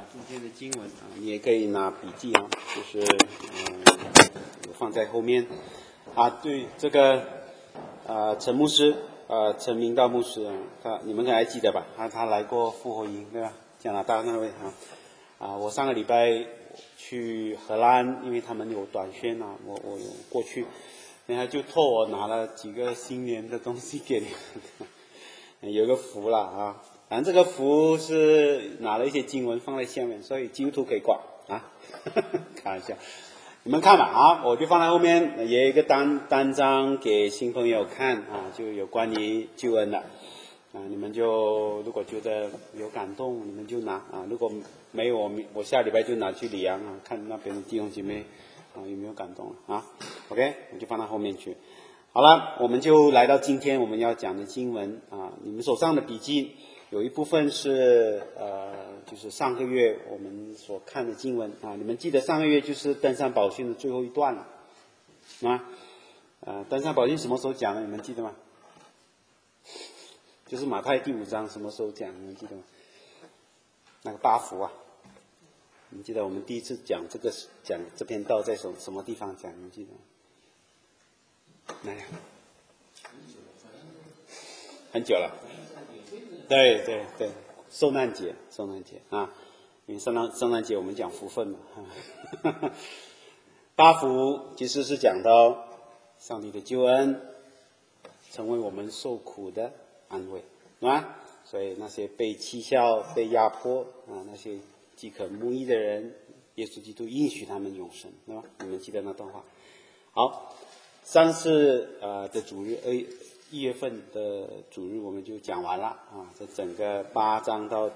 今天的经文啊，你也可以拿笔记啊，就是放在后面啊。对这个陈牧师陈明道牧师你们可能还记得吧？他来过复活营对吧？加拿大那位我上个礼拜去荷兰，因为他们有短宣我有过去，然后就托我拿了几个新年的东西给你们，有个符了啊。反正这个符是拿了一些经文放在下面，所以基督徒可以挂开玩笑，你们看吧我就放在后面，也有一个单张给新朋友看就有关于救恩的你们就如果觉得有感动，你们就拿如果没有，我下礼拜就拿去里昂看那边的弟兄姐妹有没有感动OK， 我就放到后面去。好了，我们就来到今天我们要讲的经文你们手上的笔记有一部分是就是上个月我们所看的经文你们记得上个月就是登山宝训的最后一段了登山宝训什么时候讲的？你们记得吗？就是马太第5章什么时候讲？你们记得吗？那个8福你们记得我们第一次讲这篇道在什么地方讲？你们记得吗？哪里？很久了。对，受难节因为圣诞节我们讲福分嘛8福其实是讲到上帝的救恩成为我们受苦的安慰，对吧？所以那些被欺笑被压迫那些饥渴慕义的人，耶稣基督应许他们永生，对吧？你们记得那段话。好，上次的主日1月份的主日我们就讲完了这整个5章到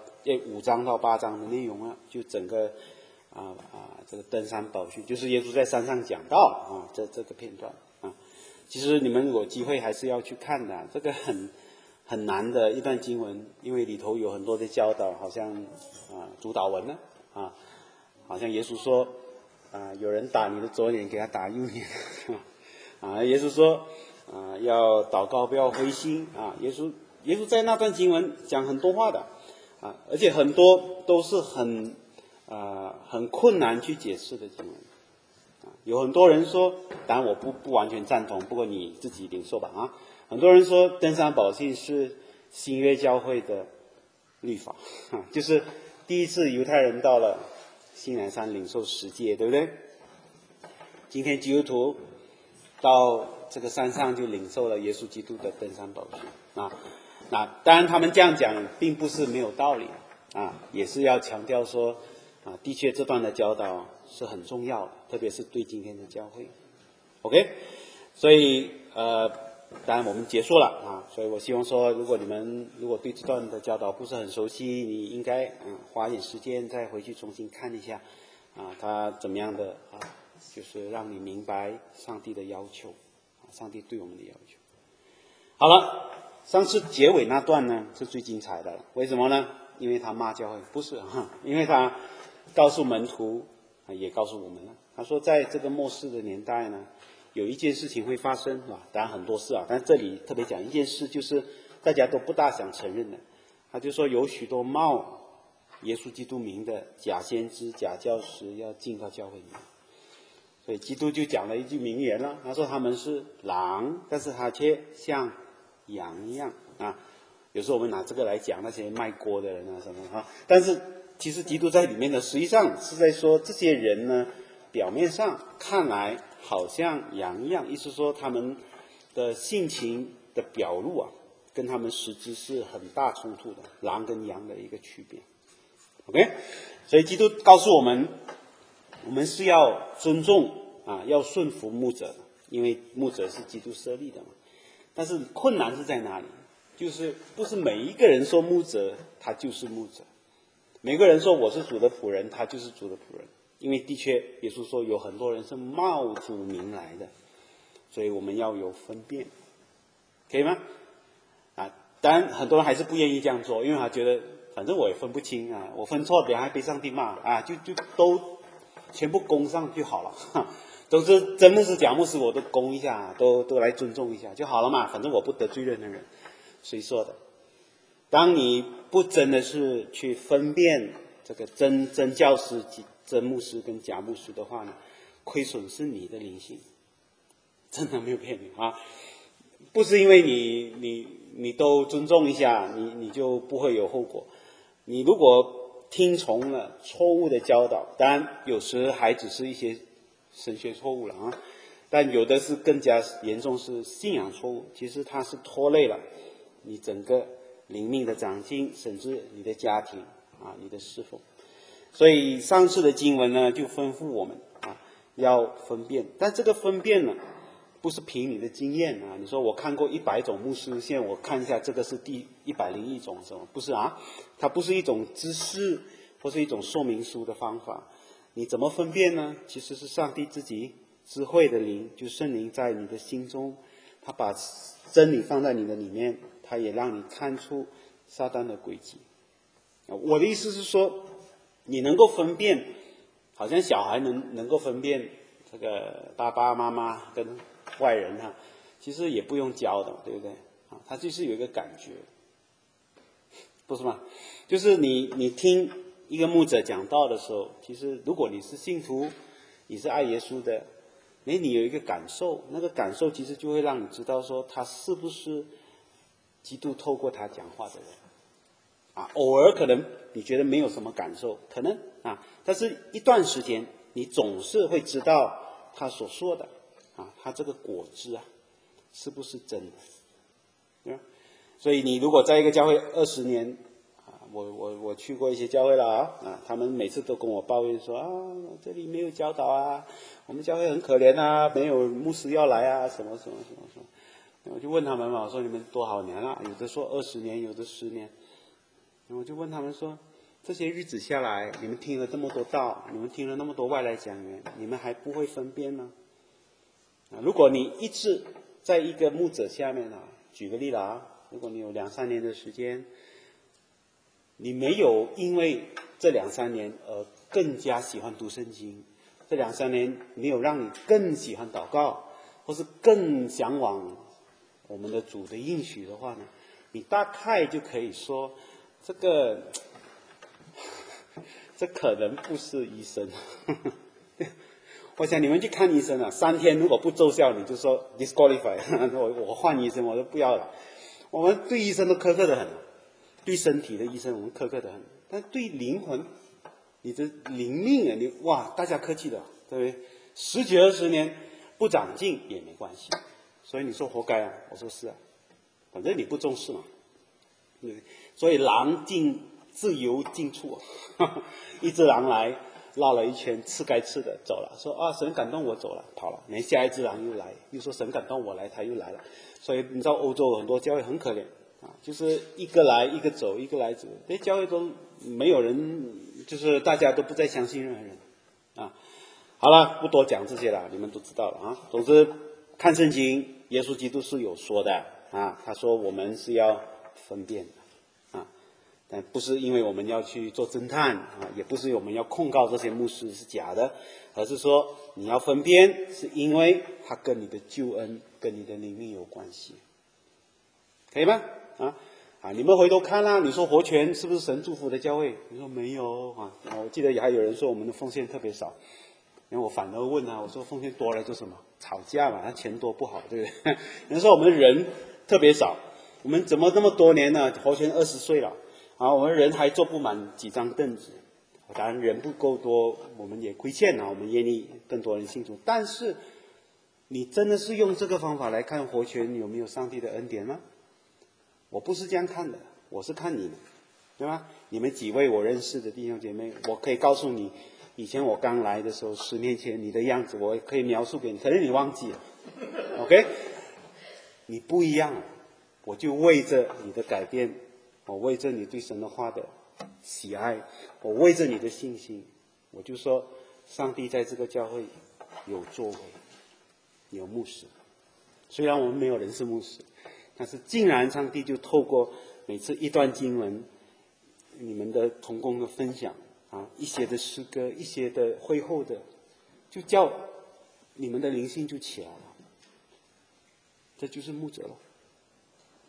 8章的内容就整个这个登山宝训，就是耶稣在山上讲道这个片段其实你们有机会还是要去看的，这个很难的一段经文，因为里头有很多的教导，好像主导文呢好像耶稣说有人打你的左脸，给他打右脸耶稣说要祷告不要灰心耶稣在那段经文讲很多话的而且很多都是很困难去解释的经文有很多人说，当然我不完全赞同，不过你自己领受吧很多人说登山宝训是新约教会的律法就是第一次犹太人到了西乃山领受10诫，对不对？今天基督徒到这个山上就领受了耶稣基督的登山宝训那当然他们这样讲并不是没有道理也是要强调说的确这段的教导是很重要的，特别是对今天的教会 OK， 所以当然我们结束了所以我希望说如果你们对这段的教导不是很熟悉，你应该花一点时间再回去重新看一下他怎么样的就是让你明白上帝的要求上帝对我们的要求。好了，上次结尾那段呢是最精彩的了，为什么呢？因为他骂教会，不是因为他告诉门徒也告诉我们了，他说在这个末世的年代呢有一件事情会发生当然很多事但这里特别讲一件事，就是大家都不大想承认的。他就说有许多冒耶稣基督名的假先知假教师要进到教会里面，所以基督就讲了一句名言了，他说他们是狼，但是他却像羊一样有时候我们拿这个来讲那些卖锅的人什么但是其实基督在里面呢实际上是在说这些人呢表面上看来好像羊一样，意思说他们的性情的表露跟他们实质是很大冲突的，狼跟羊的一个区别 OK， 所以基督告诉我们是要尊重要顺服牧者的，因为牧者是基督设立的嘛。但是困难是在哪里？就是不是每一个人说牧者他就是牧者，每个人说我是主的仆人他就是主的仆人，因为的确耶稣说有很多人是冒主名来的，所以我们要有分辨，可以吗？当然很多人还是不愿意这样做，因为他觉得反正我也分不清我分错别人还被上帝骂就都全部攻上就好了总之真牧师假牧师我都攻一下，都来尊重一下就好了嘛，反正我不得罪任何人。谁说的？当你不真的是去分辨这个真教师、真牧师跟假牧师的话呢，亏损是你的灵性，真的没有骗你啊！不是因为你都尊重一下，你就不会有后果。你如果听从了错误的教导，当然有时还只是一些神学错误了啊，但有的是更加严重，是信仰错误。其实它是拖累了你整个灵命的长进，甚至你的家庭啊，你的侍奉。所以上次的经文呢，就吩咐我们啊，要分辨。但这个分辨呢，不是凭你的经验啊。你说我看过100种牧师，现在我看一下这个是第101种什么？不是啊，它不是一种知识或是一种说明书的方法。你怎么分辨呢？其实是上帝自己智慧的灵，就圣灵在你的心中，他把真理放在你的里面，他也让你看出撒旦的诡计。我的意思是说，你能够分辨，好像小孩能够分辨这个爸爸妈妈跟外人哈，其实也不用教的，对不对？啊，他就是有一个感觉，不是吗？就是你听一个牧者讲道的时候，其实如果你是信徒，你是爱耶稣的，你有一个感受，那个感受其实就会让你知道说他是不是基督透过他讲话的人。啊，偶尔可能你觉得没有什么感受，可能啊，但是一段时间你总是会知道他所说的啊，他这个果子啊，是不是真的？对吧？所以你如果在一个教会20年啊，我去过一些教会了啊，他们每次都跟我抱怨说啊，这里没有教导啊，我们教会很可怜啊，没有牧师要来啊，什么。我就问他们嘛，我说你们多少年了？有的说20年，有的10年。我就问他们说，这些日子下来，你们听了这么多道，你们听了那么多外来讲员，你们还不会分辨吗？如果你一直在一个牧者下面啊，举个例了啊，如果你有2-3年的时间，你没有因为这2-3年而更加喜欢读圣经，这2-3年没有让你更喜欢祷告，或是更向往我们的主的应许的话呢，你大概就可以说，这可能不是医生。我想你们去看医生啊，3天如果不奏效，你就说 disqualify， 我换医生，我就不要了。我们对医生都苛刻得很，对身体的医生我们苛刻得很，但对灵魂，你的灵命啊，哇，大家客气的，对不对？10几20年不长进也没关系，所以你说活该啊？我说是啊，反正你不重视嘛。对，所以狼自由进出，一只狼来绕了一圈，吃该吃的走了，说啊神感动我走了跑了，连下一只狼又来，又说神感动我来，他又来了。所以你知道欧洲很多教会很可怜啊，就是一个来一个走，一个来走，这教会都没有人，就是大家都不再相信任何人啊。好了，不多讲这些了，你们都知道了啊。总之看圣经，耶稣基督是有说的啊，他说我们是要分辨的啊，但不是因为我们要去做侦探啊，也不是我们要控告这些牧师是假的，而是说你要分辨，是因为他跟你的救恩、跟你的灵命有关系，可以吗？你们回头看啦，你说活泉是不是神祝福的教会？你说没有啊，我记得还有人说我们的奉献特别少，然后我反而问他，我说奉献多了做什么？吵架嘛，他钱多不好，对不对？人说我们人特别少。我们怎么那么多年呢？活泉20岁了啊，我们人还坐不满几张凳子。当然人不够多，我们也亏欠了，我们愿意更多人信主。但是你真的是用这个方法来看活泉有没有上帝的恩典吗？我不是这样看的，我是看你们，对吧？你们几位我认识的弟兄姐妹，我可以告诉你，以前我刚来的时候，10年前你的样子，我可以描述给你，可能你忘记了 ，OK？ 你不一样。我就为着你的改变，我为着你对神的话的喜爱，我为着你的信心，我就说上帝在这个教会有作为，有牧师。虽然我们没有人是牧师，但是竟然上帝就透过每次一段经文，你们的同工的分享啊，一些的诗歌，一些的会后的，就叫你们的灵性就起来了。这就是牧者了。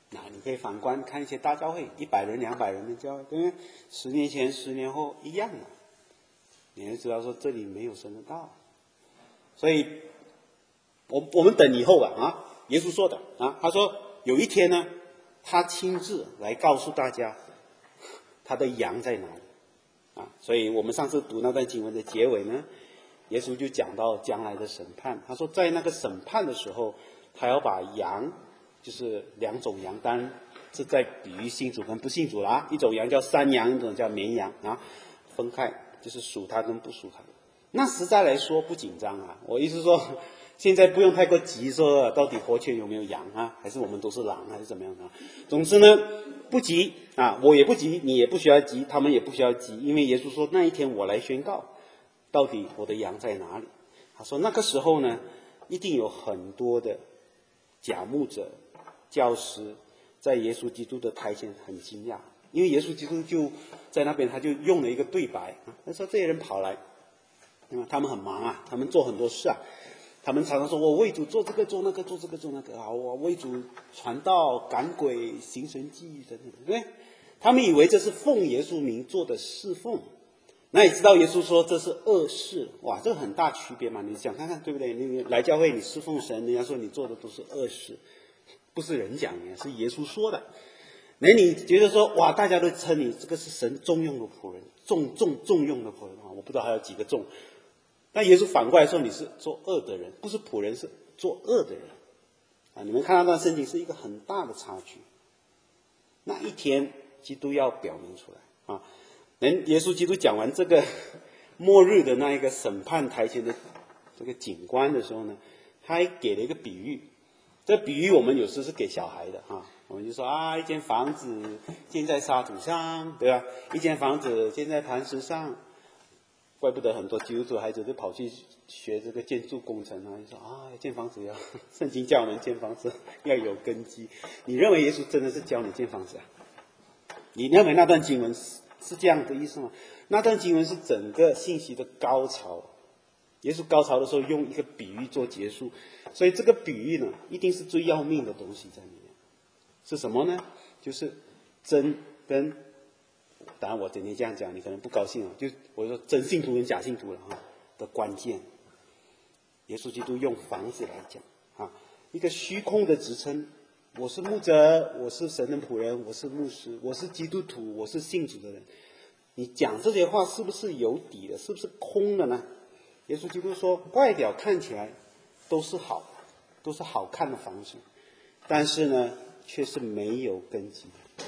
那你可以反观看一些大教会，100人、200人的教会，跟10年前、10年后一样的，你会知道说这里没有神的道。所以，我们等以后吧啊，耶稣说的啊，他说有一天呢，他亲自来告诉大家他的羊在哪里啊。所以我们上次读那段经文的结尾呢，耶稣就讲到将来的审判。他说在那个审判的时候，他要把羊，就是2种羊，当然是在比喻信主跟不信主啦。一种羊叫山羊，一种叫绵羊啊，分开，就是属他跟不属他。那实在来说不紧张啊，我意思说现在不用太过急，说到底活泉有没有羊啊，还是我们都是狼还是怎么样的。总之呢不急啊，我也不急，你也不需要急，他们也不需要急，因为耶稣说那一天我来宣告到底我的羊在哪里。他说那个时候呢，一定有很多的假牧者、教师在耶稣基督的台前很惊讶，因为耶稣基督就在那边，他就用了一个对白啊，他说这些人跑来，他们很忙啊，他们做很多事啊，他们常常说我为主做这个做那个做这个做那个啊，我为主传道赶鬼行神迹等等，对不对？他们以为这是奉耶稣名做的侍奉，那你知道耶稣说这是恶事，哇，这个很大区别嘛，你想看看对不对？你来教会你侍奉神，人家说你做的都是恶事，不是人讲的，是耶稣说的。那你觉得说哇，大家都称你这个是神重用的仆人，重用的仆人啊，我不知道还有几个重。那耶稣反过来说你是做恶的人，不是仆人，是做恶的人啊！你们看那段圣经是一个很大的差距。那一天基督要表明出来啊！耶稣基督讲完这个末日的那一个审判台前的这个景观的时候呢，他还给了一个比喻。这比喻我们有时是给小孩的啊，我们就说啊，一间房子建在沙土上，对吧？一间房子建在磐石上。怪不得很多基督徒孩子就跑去学这个建筑工程啊，就说啊，建房子要圣经教我们建房子要有根基。你认为耶稣真的是教你建房子啊？你认为那段经文是这样的意思吗？那段经文是整个信息的高潮。耶稣高潮的时候用一个比喻做结束，所以这个比喻呢，一定是最要命的东西在里面。是什么呢？就是真跟，当然我今天这样讲你可能不高兴啊，就我说真信徒跟假信徒了哈的关键。耶稣基督用房子来讲啊，一个虚空的职称，我是牧者，我是神的仆人，我是牧师，我是基督徒，我是信主的人。你讲这些话是不是有底的？是不是空的呢？耶稣基督说，外表看起来都是好，都是好看的房子，但是呢，却是没有根基的。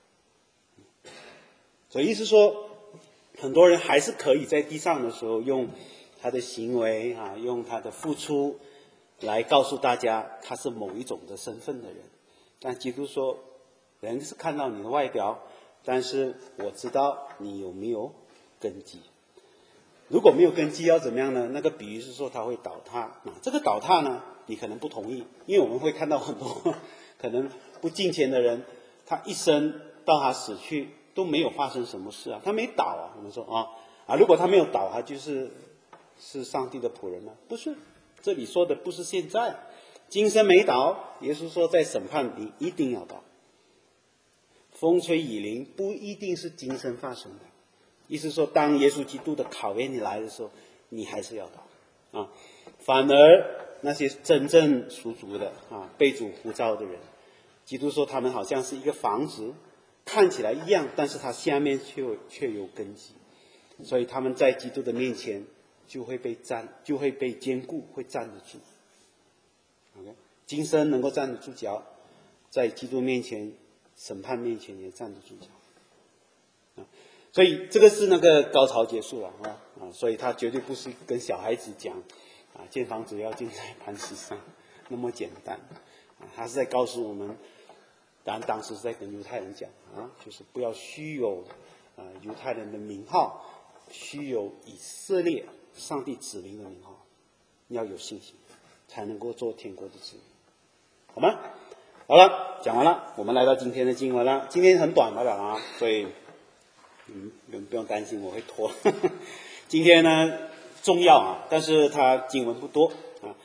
所以意思说，很多人还是可以在地上的时候用他的行为啊，用他的付出来告诉大家他是某一种的身份的人。但基督说，人是看到你的外表，但是我知道你有没有根基。如果没有根基要怎么样呢？那个比喻是说他会倒塌啊。这个倒塌呢，你可能不同意，因为我们会看到很多可能不敬虔的人，他一生到他死去都没有发生什么事啊，他没倒啊。我们说如果他没有倒，他是上帝的仆人吗？不是，这里说的不是现在，今生没倒，耶稣说在审判你一定要倒。风吹雨淋不一定是今生发生的。意思说，当耶稣基督的考验你来的时候，你还是要倒啊。反而那些真正属主的啊，被主呼召的人，基督说他们好像是一个房子，看起来一样，但是它下面却有根基，所以他们在基督的面前就会被坚固，会站得住。OK， 今生能够站得住脚，在基督面前、审判面前也站得住脚。所以这个是那个高潮结束了所以他绝对不是跟小孩子讲建房子要建在磐石上那么简单他是在告诉我们，当时是在跟犹太人讲就是不要虚有犹太人的名号，虚有以色列上帝子民的名号，你要有信心才能够做天国的子民，好吗？好了，讲完了，我们来到今天的经文了。今天很短了所以不用担心我会拖今天呢重要但是它经文不多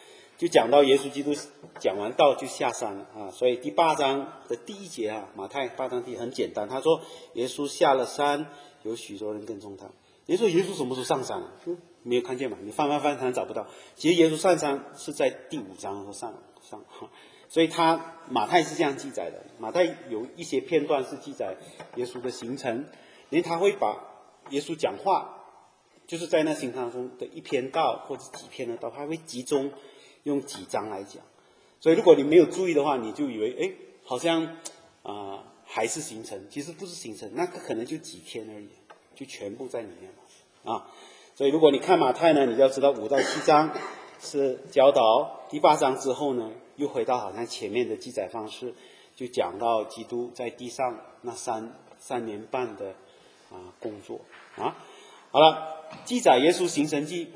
就讲到耶稣基督讲完道就下山了啊。所以第8章的第1节啊，马太8章第1很简单，他说耶稣下了山，有许多人跟踪他。你说耶稣什么时候上山了？没有看见嘛？你翻常找不到。其实耶稣上山是在第5章的时候上，所以马太是这样记载的。马太有一些片段是记载耶稣的行程，因为他会把耶稣讲话，就是在那行程中的一篇道或者几篇的道，他会集中用几章来讲。所以如果你没有注意的话，你就以为好像还是行程，其实不是行程，那个可能就几天而已，就全部在里面了啊。所以如果你看马太呢，你就要知道5到7章是教导，第8章之后呢，又回到好像前面的记载方式，就讲到基督在地上那3年半的工作啊。好了，记载耶稣行神迹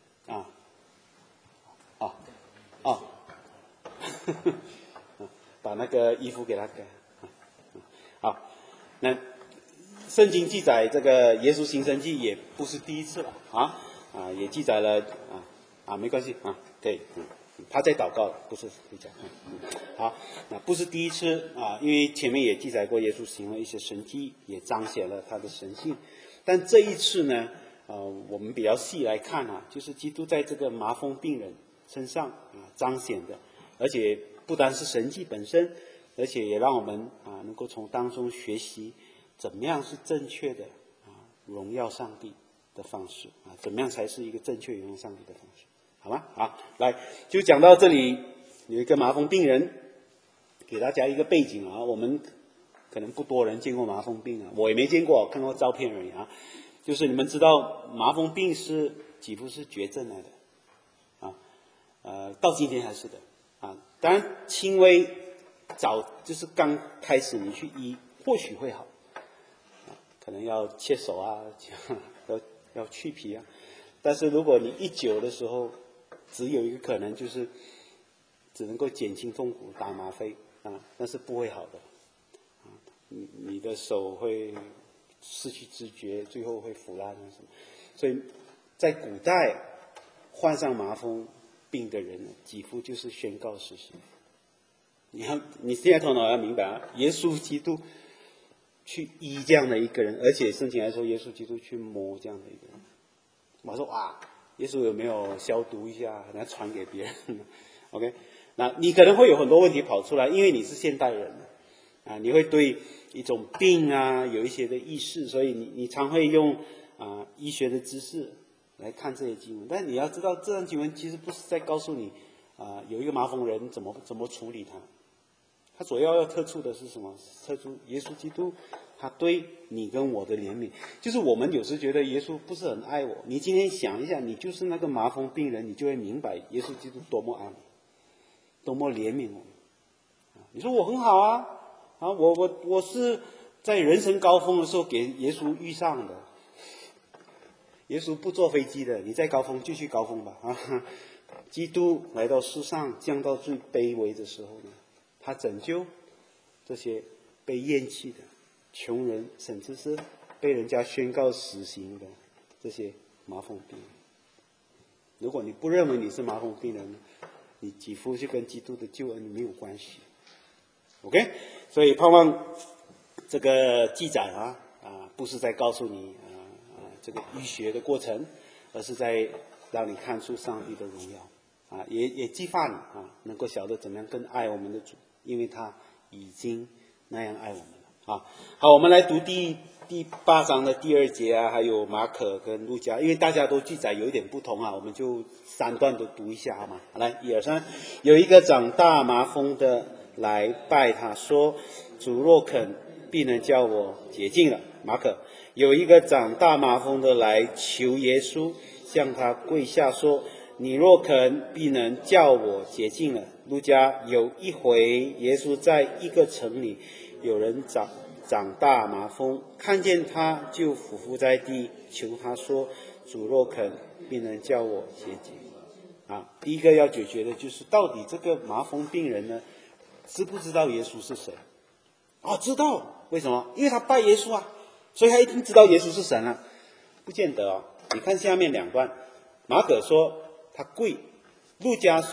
把那个衣服给他改。好，那圣经记载这个耶稣行神迹也不是第一次了也记载了没关系对，他在祷告，不是你讲好，那不是第一次因为前面也记载过耶稣行了一些神迹，也彰显了他的神性。但这一次呢，我们比较细来看就是基督在这个麻风病人身上彰显的，而且不单是神迹本身，而且也让我们能够从当中学习怎么样是正确的荣耀上帝的方式怎么样才是一个正确荣耀上帝的方式，好吗？好，来就讲到这里，有一个麻风病人，给大家一个背景我们可能不多人见过麻风病我也没见过，看过照片而已就是你们知道麻风病是几乎是绝症来的到今天还是的当然轻微就是刚开始你去医或许会好可能要切手要去皮但是如果你一久的时候，只有一个可能就是只能够减轻痛苦，打吗啡但是不会好的你的手会失去知觉，最后会腐烂什么。所以在古代患上麻风病的人几乎就是宣告死刑。你现在头脑要明白耶稣基督去医这样的一个人，而且圣经来说耶稣基督去摸这样的一个人。我说耶稣有没有消毒一下然后传给别人OK， 那你可能会有很多问题跑出来，因为你是现代人你会对一种病有一些的意识，所以你常会用医学的知识来看这些经文。但你要知道这段经文其实不是在告诉你有一个麻风人怎么处理他主要特出的是什么？特出耶稣基督他对你跟我的怜悯。就是我们有时觉得耶稣不是很爱我，你今天想一下，你就是那个麻风病人，你就会明白耶稣基督多么爱你，多么怜悯我们你说我很好我是在人生高峰的时候给耶稣遇上的。耶稣不坐飞机的，你在高峰就去高峰吧基督来到世上，降到最卑微的时候呢，他拯救这些被厌弃的穷人，甚至是被人家宣告死刑的这些麻风病人。如果你不认为你是麻风病人，你几乎就跟基督的救恩没有关系。OK， 所以盼望这个记载不是在告诉你这个医学的过程，而是在让你看出上帝的荣耀也激发你能够晓得怎么样更爱我们的主，因为他已经那样爱我们了好，我们来读第8章的第2节还有马可跟路加，因为大家都记载有一点不同我们就3段都读一下好吗？来1、2、3。有一个长大麻风的来拜他说，主若肯，必能叫我洁净了。马可。有一个长大麻风的来求耶稣，向他跪下说，你若肯，必能叫我洁净了。路加。有一回耶稣在一个城里，有人长大麻风，看见他就俯伏在地，求他说，主若肯，必能叫我洁净第一个要解决的就是到底这个麻风病人呢知不知道耶稣是谁知道。为什么？因为他拜耶稣所以他一定知道耶稣是神不见得你看下面2段，马可说他跪，路加说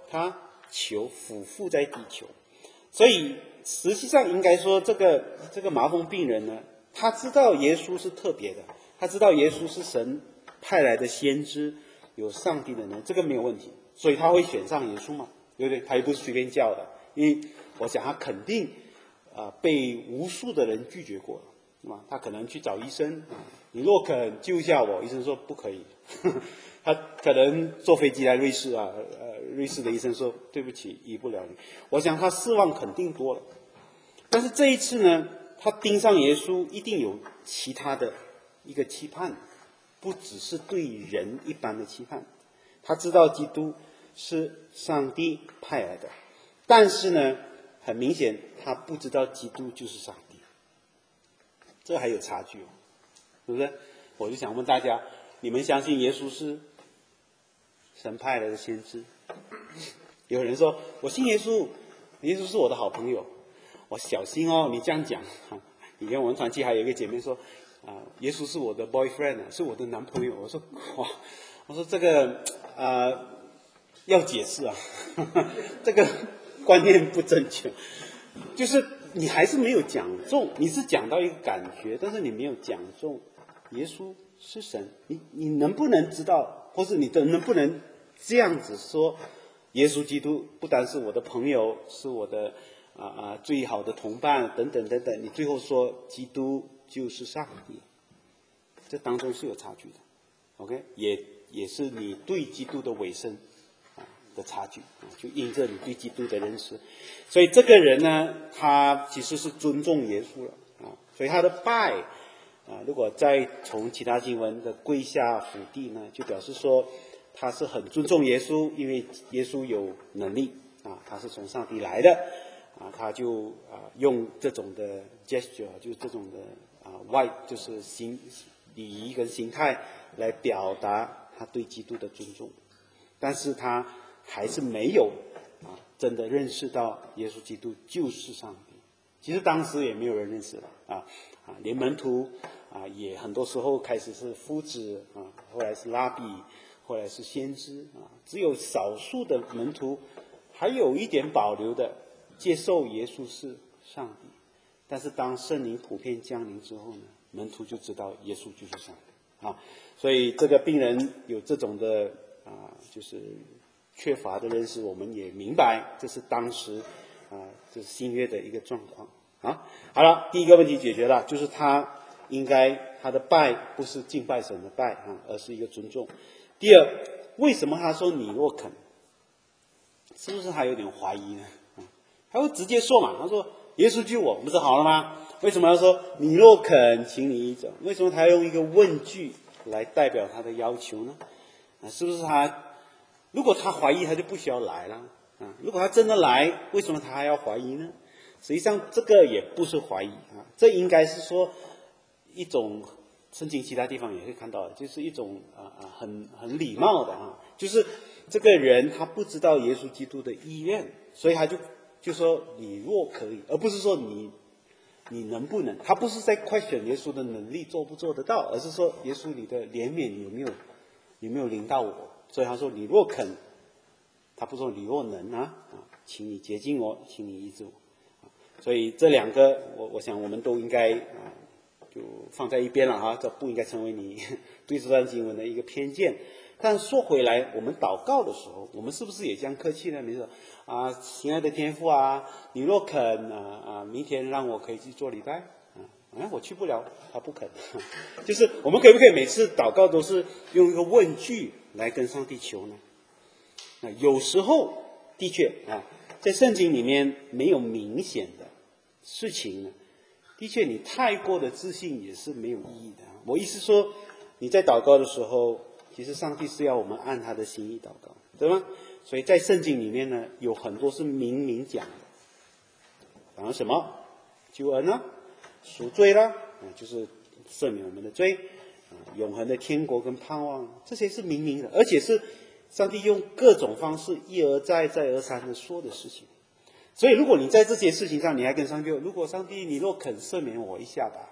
他俯伏在地球。所以实际上应该说，这个麻风病人呢，他知道耶稣是特别的，他知道耶稣是神派来的先知，有上帝的能力，这个没有问题，所以他会选上耶稣嘛，对不对？他又不是随便叫的，因为我想他肯定被无数的人拒绝过，是吧？他可能去找医生，你若肯救一下我，医生说不可以。他可能坐飞机来瑞士瑞士的医生说对不起，医不了你。我想他失望肯定多了，但是这一次呢，他盯上耶稣一定有其他的一个期盼，不只是对人一般的期盼。他知道基督是上帝派来的，但是呢，很明显他不知道基督就是上帝，这还有差距，是不是？我就想问大家，你们相信耶稣是神派来的先知？有人说我信耶稣，耶稣是我的好朋友。我小心哦，你这样讲。以前我们团契还有一个姐妹说耶稣是我的 boyfriend， 是我的男朋友。我说哇，我说这个要解释啊，这个观念不正确。就是你还是没有讲中，你是讲到一个感觉，但是你没有讲中耶稣是神。你能不能知道，或是你能不能这样子说，耶稣基督不单是我的朋友，是我的最好的同伴等等等等，你最后说基督就是上帝，这当中是有差距的。 OK， 也是你对基督的委身的差距，就印证你对基督的认识。所以这个人呢，他其实是尊重耶稣了所以他的拜如果再从其他经文的跪下伏地呢，就表示说他是很尊重耶稣，因为耶稣有能力他是从上帝来的他就用这种的 gesture， 就是这种的就是礼仪跟心态来表达他对基督的尊重，但是他还是没有真的认识到耶稣基督就是上帝。其实当时也没有人认识了连门徒也很多时候开始是夫子后来是拉比，后来是先知只有少数的门徒还有一点保留的接受耶稣是上帝。但是当圣灵普遍降临之后呢，门徒就知道耶稣就是上帝所以这个病人有这种的就是缺乏的认识，我们也明白这是当时这是新约的一个状况好了，第一个问题解决了，就是他的拜不是敬拜神的拜而是一个尊重。第二，为什么他说你若肯？是不是还有点怀疑呢？他会直接说嘛，他说耶稣救我不是好了吗？为什么要说你若肯请你医治？为什么他要用一个问句来代表他的要求呢？是不是如果他怀疑，他就不需要来了如果他真的来，为什么他还要怀疑呢？实际上这个也不是怀疑这应该是说一种圣经其他地方也会看到的，就是一种很礼貌的就是这个人他不知道耶稣基督的意愿，所以他就说你若可以，而不是说你能不能。他不是在question耶稣的能力做不做得到，而是说耶稣你的怜悯有没有临到我。所以他说你若肯，他不说你若能请你洁净我，请你医治我所以这两个我想我们都应该就放在一边了这不应该成为你对这段经文的一个偏见。但说回来，我们祷告的时候，我们是不是也这样客气呢？比如说亲爱的天父你若肯明天让我可以去做礼拜我去不了，他不肯就是我们可不可以每次祷告都是用一个问句来跟上帝求呢？有时候的确在圣经里面没有明显的事情呢，的确你太过的自信也是没有意义的我意思说，你在祷告的时候，其实上帝是要我们按他的心意祷告，对吗？所以在圣经里面呢，有很多是明明讲的，讲了什么救恩赎罪就是赦免我们的罪永恒的天国跟盼望，这些是明明的，而且是上帝用各种方式一而再再而三的说的事情。所以如果你在这些事情上你还跟上帝如果上帝你若肯赦免我一下吧，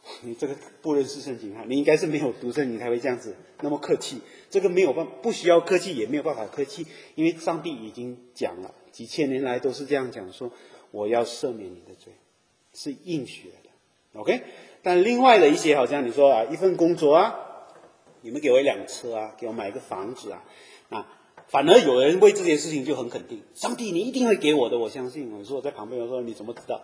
你这个不认识圣经啊，你应该是没有读圣经才会这样子那么客气。这个没有办法，不需要客气，也没有办法客气，因为上帝已经讲了，几千年来都是这样讲说，我要赦免你的罪，是应许来的。OK， 但另外的一些好像你说啊，一份工作啊，你们给我一辆车啊，给我买一个房子啊，反而有人为这件事情就很肯定，上帝你一定会给我的，我相信。我说我在旁边我说你怎么知道？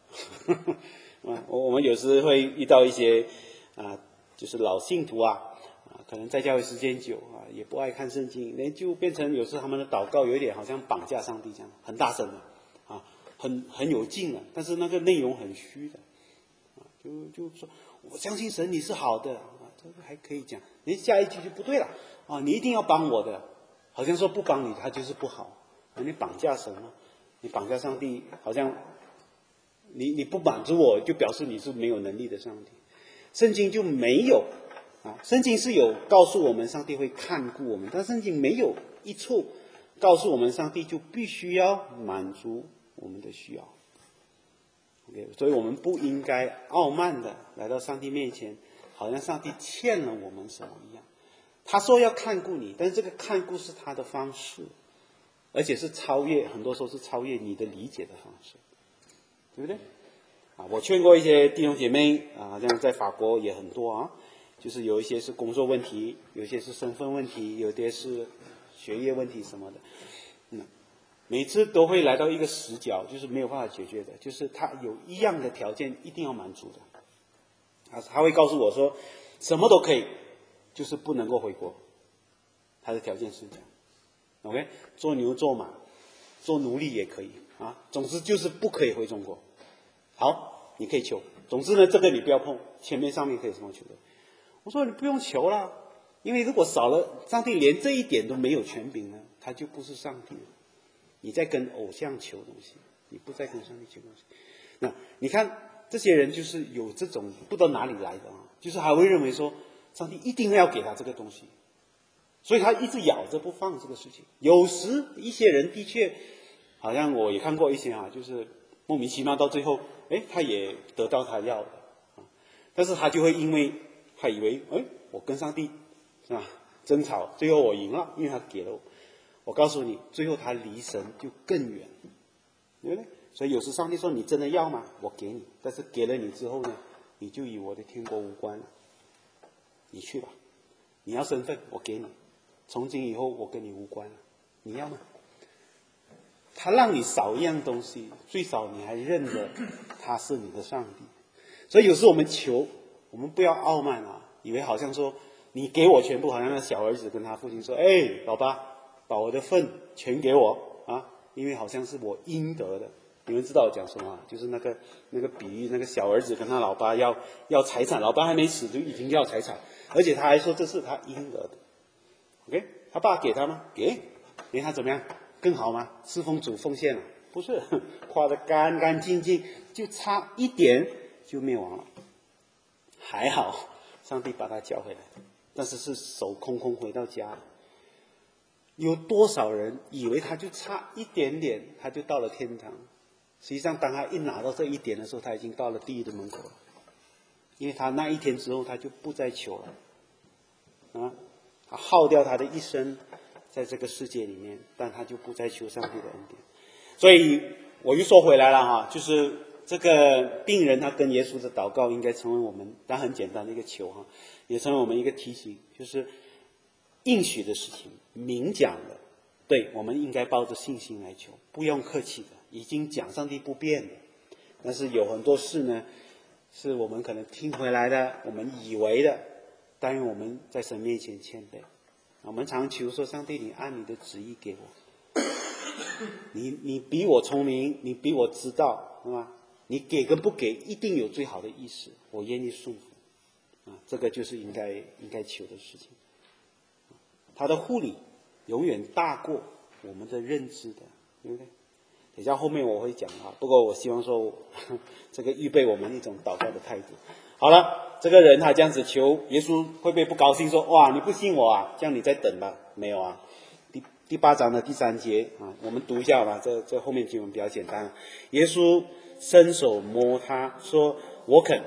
我们有时会遇到一些就是老信徒可能在教会时间久也不爱看圣经，就变成有时他们的祷告有一点好像绑架上帝这样，很大声的很有劲的，但是那个内容很虚的就说我相信神你是好的这个还可以讲，下一句就不对了你一定要帮我的，好像说不帮你他就是不好你绑架神了，你绑架上帝，好像你不满足我就表示你是没有能力的上帝。圣经就没有圣经是有告诉我们上帝会看顾我们，但圣经没有一处告诉我们上帝就必须要满足我们的需要。所以我们不应该傲慢的来到上帝面前，好像上帝欠了我们什么一样。他说要看顾你，但是这个看顾是他的方式，而且是很多时候是超越你的理解的方式，对不对？我劝过一些弟兄姐妹好像在法国也很多就是有一些是工作问题，有一些是身份问题，有些是学业问题什么的每次都会来到一个死角，就是没有办法解决的，就是他有一样的条件一定要满足的他会告诉我说什么都可以，就是不能够回国，他的条件是这样 OK， 做牛做马做奴隶也可以总之就是不可以回中国。好，你可以求，总之呢这个你不要碰，前面上面可以什么求的。我说你不用求了，因为如果少了上帝连这一点都没有权柄呢，他就不是上帝了。你在跟偶像求东西，你不在跟上帝求东西。那你看这些人就是有这种不知道哪里来的就是还会认为说上帝一定要给他这个东西，所以他一直咬着不放这个事情。有时一些人的确好像我也看过一些就是莫名其妙到最后他也得到他要的但是他就会因为他以为我跟上帝是吧争吵，最后我赢了，因为他给了我。我告诉你，最后他离神就更远，对不对？所以有时上帝说你真的要吗？我给你，但是给了你之后呢，你就与我的天国无关了。你去吧，你要身份我给你，从今以后我跟你无关了，你要吗？他让你少一样东西，最少你还认得他是你的上帝。所以有时我们求，我们不要傲慢以为好像说你给我全部，好像那小儿子跟他父亲说老爸把我的份全给我因为好像是我应得的。你们知道我讲什么就是那个比喻，那个小儿子跟他老爸要财产，老爸还没死就已经要财产，而且他还说这是他应得的。OK， 他爸给他吗？给他怎么样更好吗？侍奉主奉献了？不是，花得干干净净，就差一点就灭亡了。还好上帝把他叫回来，但是是手空空回到家了。有多少人以为他就差一点点他就到了天堂，实际上当他一拿到这一点的时候，他已经到了地狱的门口了。因为他那一天之后他就不再求了他耗掉他的一生在这个世界里面，但他就不再求上帝的恩典。所以我又说回来了就是这个病人他跟耶稣的祷告应该成为我们但很简单的一个求也成为我们一个提醒，就是应许的事情明讲的，对，我们应该抱着信心来求，不用客气的，已经讲上帝不变的。但是有很多事呢是我们可能听回来的，我们以为的，但愿我们在神面前谦卑。我们常求说上帝你按你的旨意给我，你比我聪明，你比我知道是吧？你给跟不给一定有最好的意思，我愿意顺服这个就是应该求的事情。他的护理永远大过我们的认知的，对不对？等一下后面我会讲不过我希望说这个预备我们一种祷告的态度。好了，这个人他这样子求，耶稣会不会不高兴说哇你不信我这样你再等吧？没有第8章的第3节我们读一下吧，这后面经文比较简单。耶稣伸手摸他说我肯，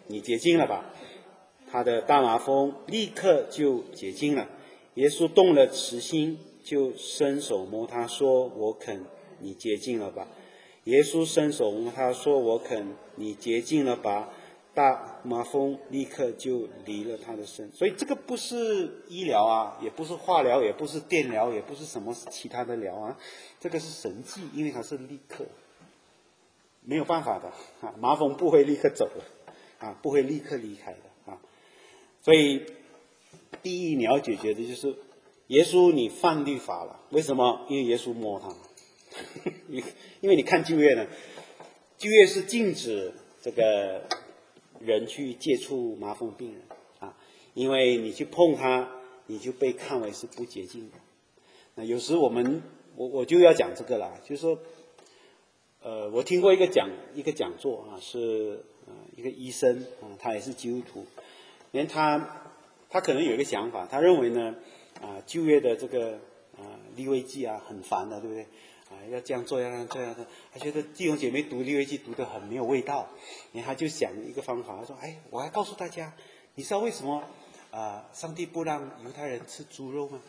你洁净了吧。他的大麻风立刻就洁净了。耶稣动了慈心，就伸手摸他说，我肯，你洁净了吧。耶稣伸手摸他说，我肯，你洁净了吧。大麻风立刻就离了他的身。所以这个不是医疗啊，也不是化疗，也不是电疗，也不是什么其他的疗啊，这个是神迹，因为它是立刻，没有办法的啊，麻风不会立刻走了啊，不会立刻离开的啊。所以第一你要解决的就是耶稣你犯律法了，为什么？因为耶稣摸他因为你看旧约呢，旧约是禁止这个人去接触麻风病人啊，因为你去碰他，你就被看为是不洁净的。那有时我就要讲这个了，就是说，我听过一个讲座啊，是一个医生啊，他也是基督徒，连他可能有一个想法，他认为呢旧约的这个利未记啊很烦的，对不对？要这样做，要这样的，他觉得弟兄姐妹读利未记读得很没有味道，然后他就想一个方法，他说：“哎，我还告诉大家，你知道为什么上帝不让犹太人吃猪肉吗？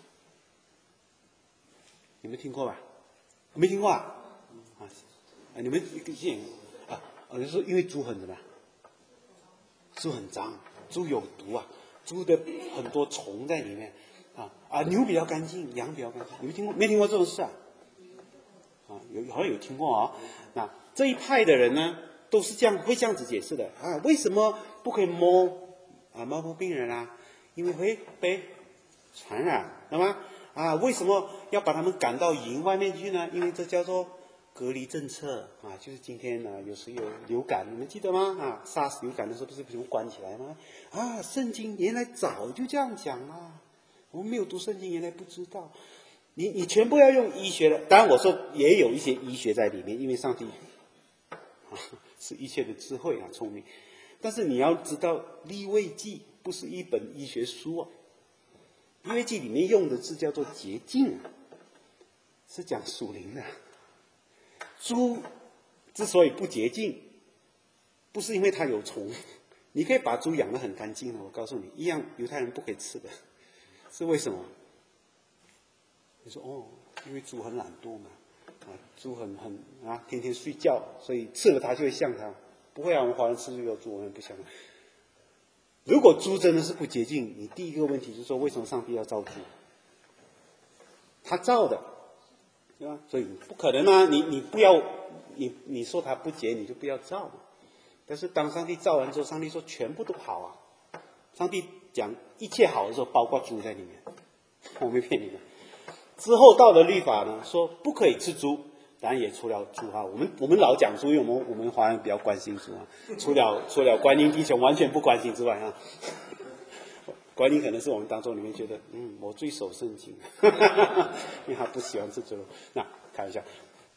你们听过吧？没听过啊？你们你说因为猪很什么？猪很脏，猪有毒啊，猪的很多虫在里面牛比较干净，羊比较干净，你们听过没听过这种事啊？好像有听过啊。那这一派的人呢，都是会这样子解释的为什么不可以摸麻风病人啊？因为会被传染，懂吗？为什么要把他们赶到营外面去呢？因为这叫做隔离政策就是今天有时有流感，你们记得吗？SARS 流感的时候不是关起来吗？圣经原来早就这样讲了，我们没有读圣经，原来不知道。你全部要用医学的，当然我说也有一些医学在里面，因为上帝是一切的智慧聪明。但是你要知道，利未记不是一本医学书利未记里面用的字叫做洁净是讲属灵的。猪之所以不洁净，不是因为它有虫，你可以把猪养得很干净的，我告诉你，一样犹太人不可以吃的，是为什么？你说因为猪很懒惰嘛，猪很天天睡觉，所以吃了它就会像它。不会我们华人吃这个猪，我们不像。如果猪真的是不洁净，你第一个问题就是说，为什么上帝要造猪？他造的，对吧？所以不可能你不要你说它不洁，你就不要造嘛。但是当上帝造完之后，上帝说全部都好上帝讲一切好的时候，包括猪在里面，我没骗你们。之后到了律法呢，说不可以吃猪，当然也除了猪我们老讲猪，因为我们华人比较关心猪除了观音弟兄完全不关心之外观音可能是我们当中里面觉得我最守圣经因为他不喜欢吃猪肉。那开玩笑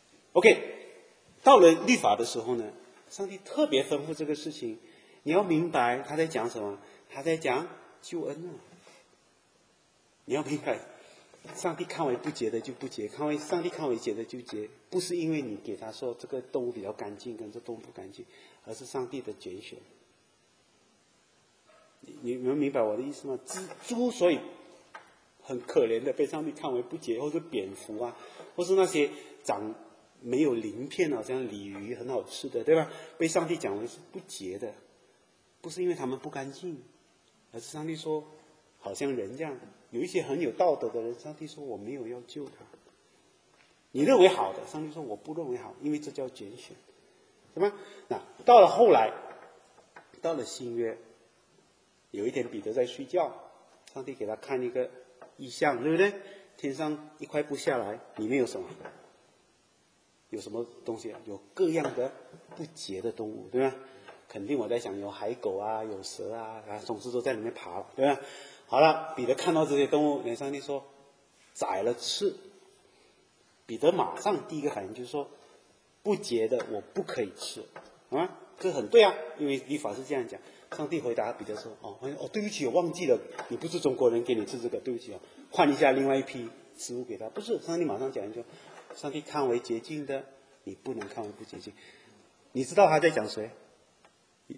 OK， 到了律法的时候呢，上帝特别吩咐这个事情，你要明白他在讲什么，他在讲救恩你要明白，上帝看为不洁的就不洁，上帝看为洁的就洁，不是因为你给他说这个动物比较干净跟这动物不干净，而是上帝的拣选。你们明白我的意思吗？猪所以很可怜的被上帝看为不洁，或是蝙蝠或是那些长没有鳞片好像鲤鱼很好吃的，对吧？被上帝讲为是不洁的，不是因为他们不干净，而是上帝说好像人这样，有一些很有道德的人，上帝说我没有要救他。你认为好的，上帝说我不认为好，因为这叫拣选，对吗？那到了后来，到了新约，有一天彼得在睡觉，上帝给他看一个异象，对不对？天上一块布下来，里面有什么？有什么东西有各样的不洁的动物，对吧？肯定我在想有海狗有蛇总之都在里面爬了，对吧？好了，彼得看到这些动物，上帝说宰了吃。彼得马上第一个反应就是说，不洁的我不可以吃这很对因为律法是这样讲。上帝回答彼得说对不起，我忘记了，你不是中国人，给你吃这个，对不起换一下另外一批食物给他。不是，上帝马上讲一句，上帝看为洁净的，你不能看为不洁净。你知道他在讲谁？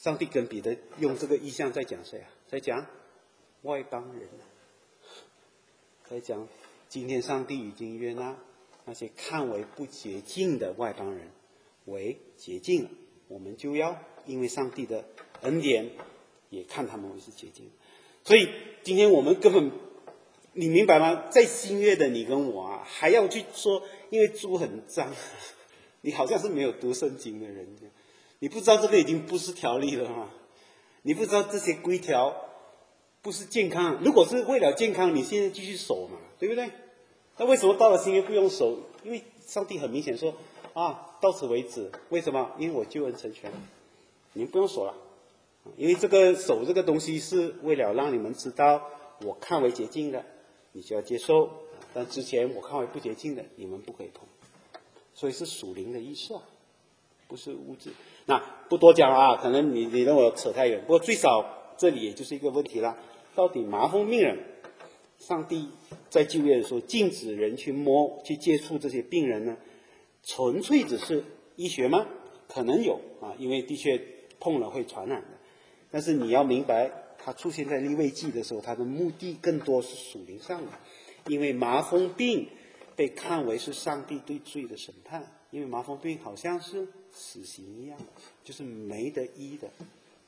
上帝跟彼得用这个意象在讲谁啊？在讲外邦人啊，在讲今天上帝已经约纳那些看为不洁净的外邦人为洁净了，我们就要因为上帝的恩典也看他们为是洁净。所以今天我们根本，你明白吗？在新约的你跟我啊，还要去说因为猪很脏，你好像是没有读圣经的人，你不知道这个已经不是条例了吗？你不知道这些规条不是健康，如果是为了健康，你现在继续守嘛，对不对？那为什么到了新约不用守？因为上帝很明显说啊，到此为止。为什么？因为我救恩成全，你们不用守了。因为这个守这个东西是为了让你们知道我看为洁净的，你就要接受；但之前我看为不洁净的，你们不可以碰。所以是属灵的意思啊，不是物质。那不多讲啊，可能你让我扯太远。不过最少这里也就是一个问题啦，到底麻风病人，上帝在旧约的时候禁止人去摸、去接触这些病人呢？纯粹只是医学吗？可能有啊，因为的确碰了会传染的。但是你要明白，它出现在利未记的时候，它的目的更多是属灵上的，因为麻风病被看为是上帝对罪的审判，因为麻风病好像是死刑一样，就是没得医的，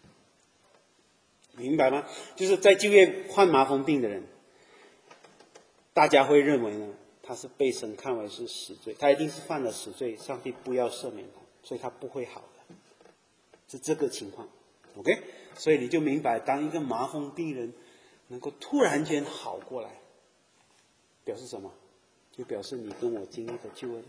明白吗？就是在旧约患麻风病的人，大家会认为呢，他是被神看为是死罪，他一定是犯了死罪，上帝不要赦免他，所以他不会好的，是这个情况。OK， 所以你就明白，当一个麻风病人能够突然间好过来，表示什么？就表示你跟我经历的救恩。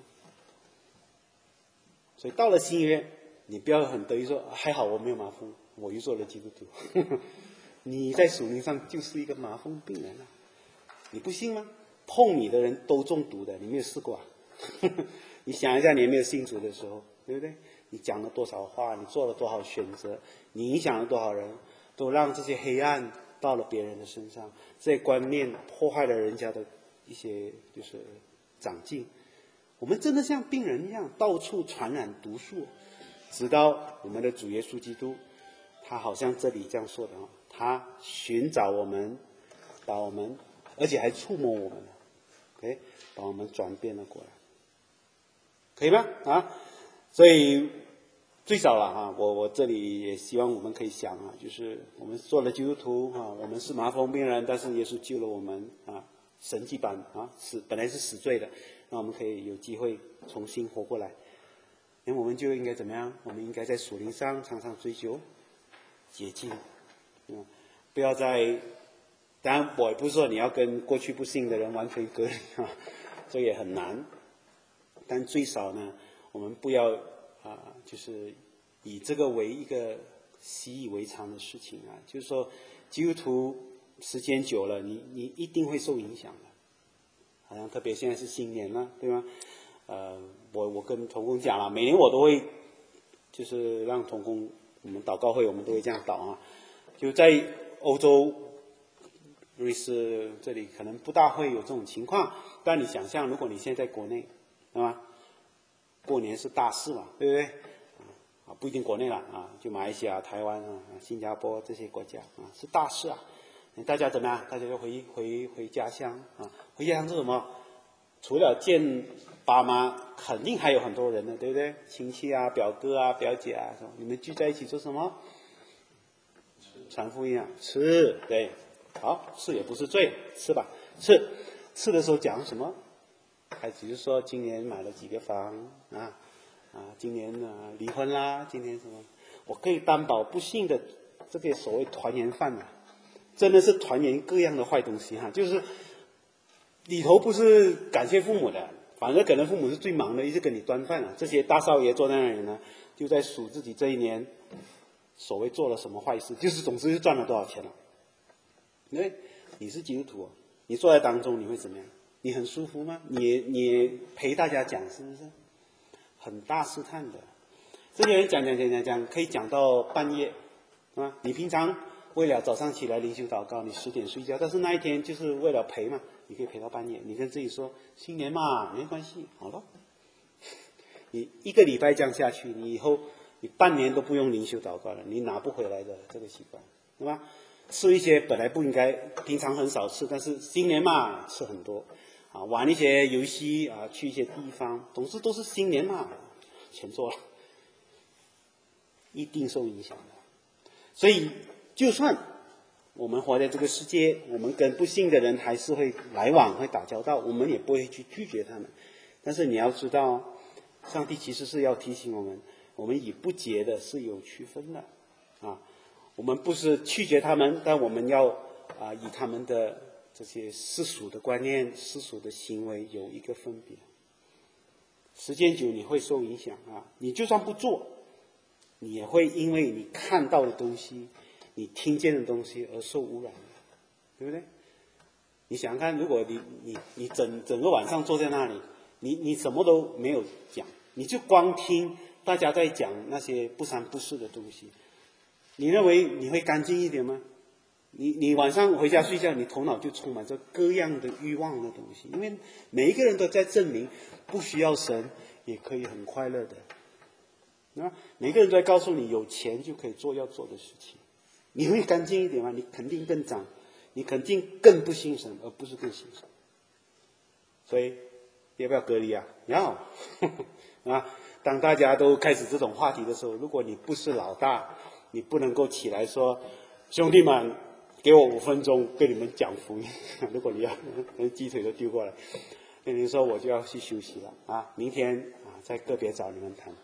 所以到了新约，你不要很得意说还好我没有麻风，我又做了基督徒。你在属灵上就是一个麻风病人啊，你不信吗？碰你的人都中毒的，你没有试过啊？你想一下，你有没有信主的时候，对不对？你讲了多少话，你做了多少选择，你影响了多少人，都让这些黑暗到了别人的身上，这些观念破坏了人家的一些就是长进。我们真的像病人一样到处传染毒素，直到我们的主耶稣基督，他好像这里这样说的，他寻找我们，把我们，而且还触摸我们， OK， 把我们转变了过来，可以吗？啊，所以最少了啊，我这里也希望我们可以想啊，就是我们做了基督徒啊，我们是麻风病人，但是耶稣救了我们啊，神迹般啊，本来是死罪的，那我们可以有机会重新活过来。那我们就应该怎么样？我们应该在属灵上常常追求洁净，不要在。当然，我也不是说你要跟过去不信的人完全隔离啊，这也很难。但最少呢，我们不要就是以这个为一个习以为常的事情啊。就是说，基督徒时间久了，你一定会受影响的。好像特别现在是新年了，对吗？我跟同工讲了，每年我都会就是让同工，我们祷告会我们都会这样祷啊。就在欧洲。瑞士这里可能不大会有这种情况，但你想象，如果你现在在国内，对吗？过年是大事嘛，对不对？啊，不一定国内了啊，就马来西亚、台湾啊、新加坡这些国家啊，是大事啊。大家怎么样？大家就回家乡啊，回家乡做什么？除了见爸妈，肯定还有很多人呢，对不对？亲戚啊、表哥啊、表姐啊，你们聚在一起做什么？传福音啊，吃，对。好，吃也不是罪，吃吧，吃的时候讲什么？还只是说今年买了几个房今年离婚啦，今年什么？我可以担保，不幸的这个所谓团圆饭啊，真的是团圆各样的坏东西哈，就是里头不是感谢父母的，反而可能父母是最忙的，一直跟你端饭啊。这些大少爷坐在那里呢，就在数自己这一年所谓做了什么坏事，就是总之是赚了多少钱了。因为你是基督徒，你坐在当中你会怎么样？你很舒服吗？你陪大家讲是不是？很大试探的。这些人讲，可以讲到半夜，啊，你平常为了早上起来灵修祷告，你10点睡觉，但是那一天就是为了陪嘛，你可以陪到半夜。你跟自己说，新年嘛，没关系，好了。你1个礼拜这样下去，你以后你半年都不用灵修祷告了，你拿不回来的这个习惯，对吧？吃一些本来不应该，平常很少吃，但是新年嘛吃很多，啊，玩一些游戏啊，去一些地方，总之都是新年嘛，全做了，一定受影响的。所以，就算我们活在这个世界，我们跟不信的人还是会来往，会打交道，我们也不会去拒绝他们。但是你要知道，上帝其实是要提醒我们，我们与不洁的是有区分的，啊。我们不是拒绝他们，但我们要以他们的这些世俗的观念、世俗的行为有一个分别。时间久你会受影响啊！你就算不做，你也会因为你看到的东西、你听见的东西而受污染，对不对？你想想看，如果你整个晚上坐在那里，你什么都没有讲，你就光听大家在讲那些不三不四的东西。你认为你会干净一点吗？你晚上回家睡觉，你头脑就充满着各样的欲望的东西，因为每一个人都在证明不需要神也可以很快乐的，啊，每个人都在告诉你有钱就可以做要做的事情。你会干净一点吗？你肯定更脏，你肯定更不信神，而不是更信神。所以要不要隔离啊？要啊！当大家都开始这种话题的时候，如果你不是老大，你不能够起来说，兄弟们，给我5分钟跟你们讲福音。如果你要，鸡腿都丢过来，跟你说我就要去休息了啊！明天再个别找你们谈。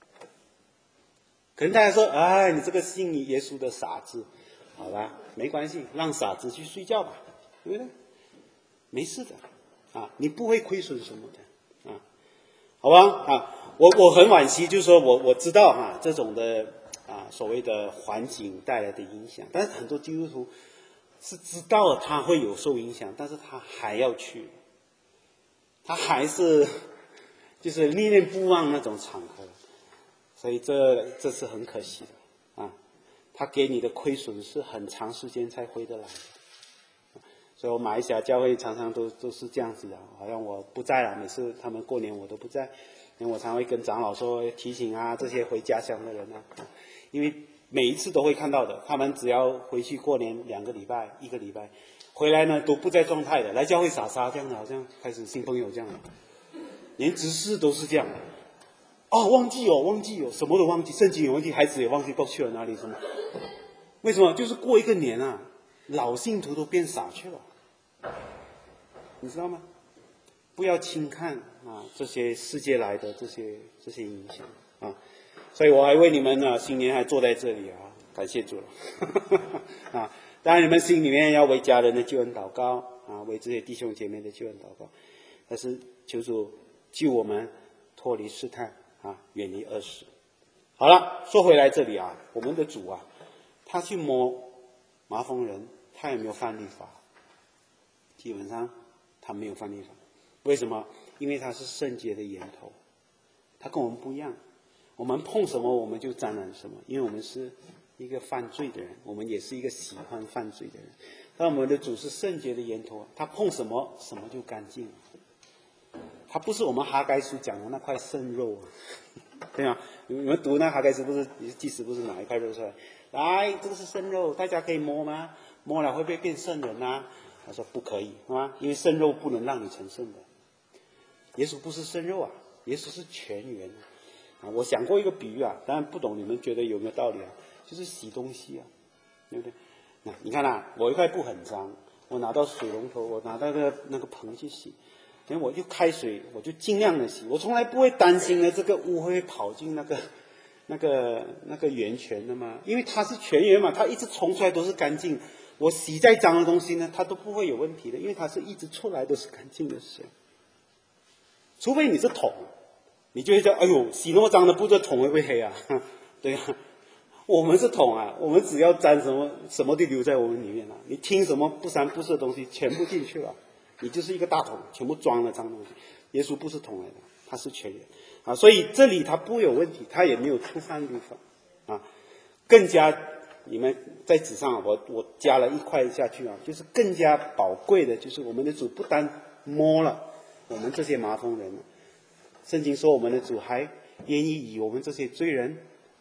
可能大家说，哎，你这个信耶稣的傻子，好吧，没关系，让傻子去睡觉吧，对不对？没事的啊，你不会亏损什么的啊，好吧啊，我很惋惜，就是说我知道啊，这种的。所谓的环境带来的影响，但是很多基督徒是知道他会有受影响，但是他还要去，他还是就是念念不忘那种场合，所以这是很可惜的啊。他给你的亏损是很长时间才回得来的，所以我马来西亚教会常常都是这样子的，好像我不在了，每次他们过年我都不在，因为我常会跟长老说提醒啊，这些回家乡的人啊。因为每一次都会看到的，他们只要回去过年2个礼拜、1个礼拜，回来呢都不在状态的，来教会撒撒这样的，好像开始新朋友这样的，连执事都是这样的。哦，忘记哦，什么都忘记，圣经也忘记，孩子也忘记，都去了哪里什么？为什么？就是过一个年啊，老信徒都变傻去了，你知道吗？不要轻看这些世界来的这些影响啊。所以我还为你们呢，新年还坐在这里啊，感谢主了啊！当然你们心里面要为家人的救恩祷告啊，为这些弟兄姐妹的救恩祷告，但是求主救我们脱离试探啊，远离恶事。好了，说回来这里啊，我们的主啊，他去摸麻风人，他有没有犯律法？基本上他没有犯律法。为什么？因为他是圣洁的源头，他跟我们不一样。我们碰什么我们就沾染什么，因为我们是一个犯罪的人，我们也是一个喜欢犯罪的人。但我们的主是圣洁的源头，他碰什么什么就干净了。他不是我们哈该书讲的那块圣肉对吗？你们读那哈该书不是祭司不是拿一块肉出来，来这个是圣肉，大家可以摸吗？摸了会不会变圣人啊？他说不可以啊，因为圣肉不能让你成圣的。耶稣不是圣肉啊，耶稣是全员我想过一个比喻啊，当然不懂你们觉得有没有道理啊？就是洗东西啊，对不对？那你看我一块布很脏，我拿到水龙头，我拿到那个盆去洗，然后我就开水，我就尽量的洗，我从来不会担心呢这个污会跑进那个源泉的嘛，因为它是泉源嘛，它一直冲出来都是干净。我洗再脏的东西呢，它都不会有问题的，因为它是一直出来都是干净的水。除非你是桶。你就会说，哎呦，洗那么脏的布，这桶会不会黑啊？对啊，我们是桶啊，我们只要沾什么，什么都留在我们里面了。你听什么不三不四的东西，全部进去了，你就是一个大桶，全部装了脏东西。耶稣不是桶来的，他是全员啊，所以这里他不会有问题，他也没有触犯律法啊。更加，你们在纸上我加了一块下去啊，就是更加宝贵的，就是我们的主不单摸了我们这些麻风人。圣经说我们的主还愿意以我们这些罪人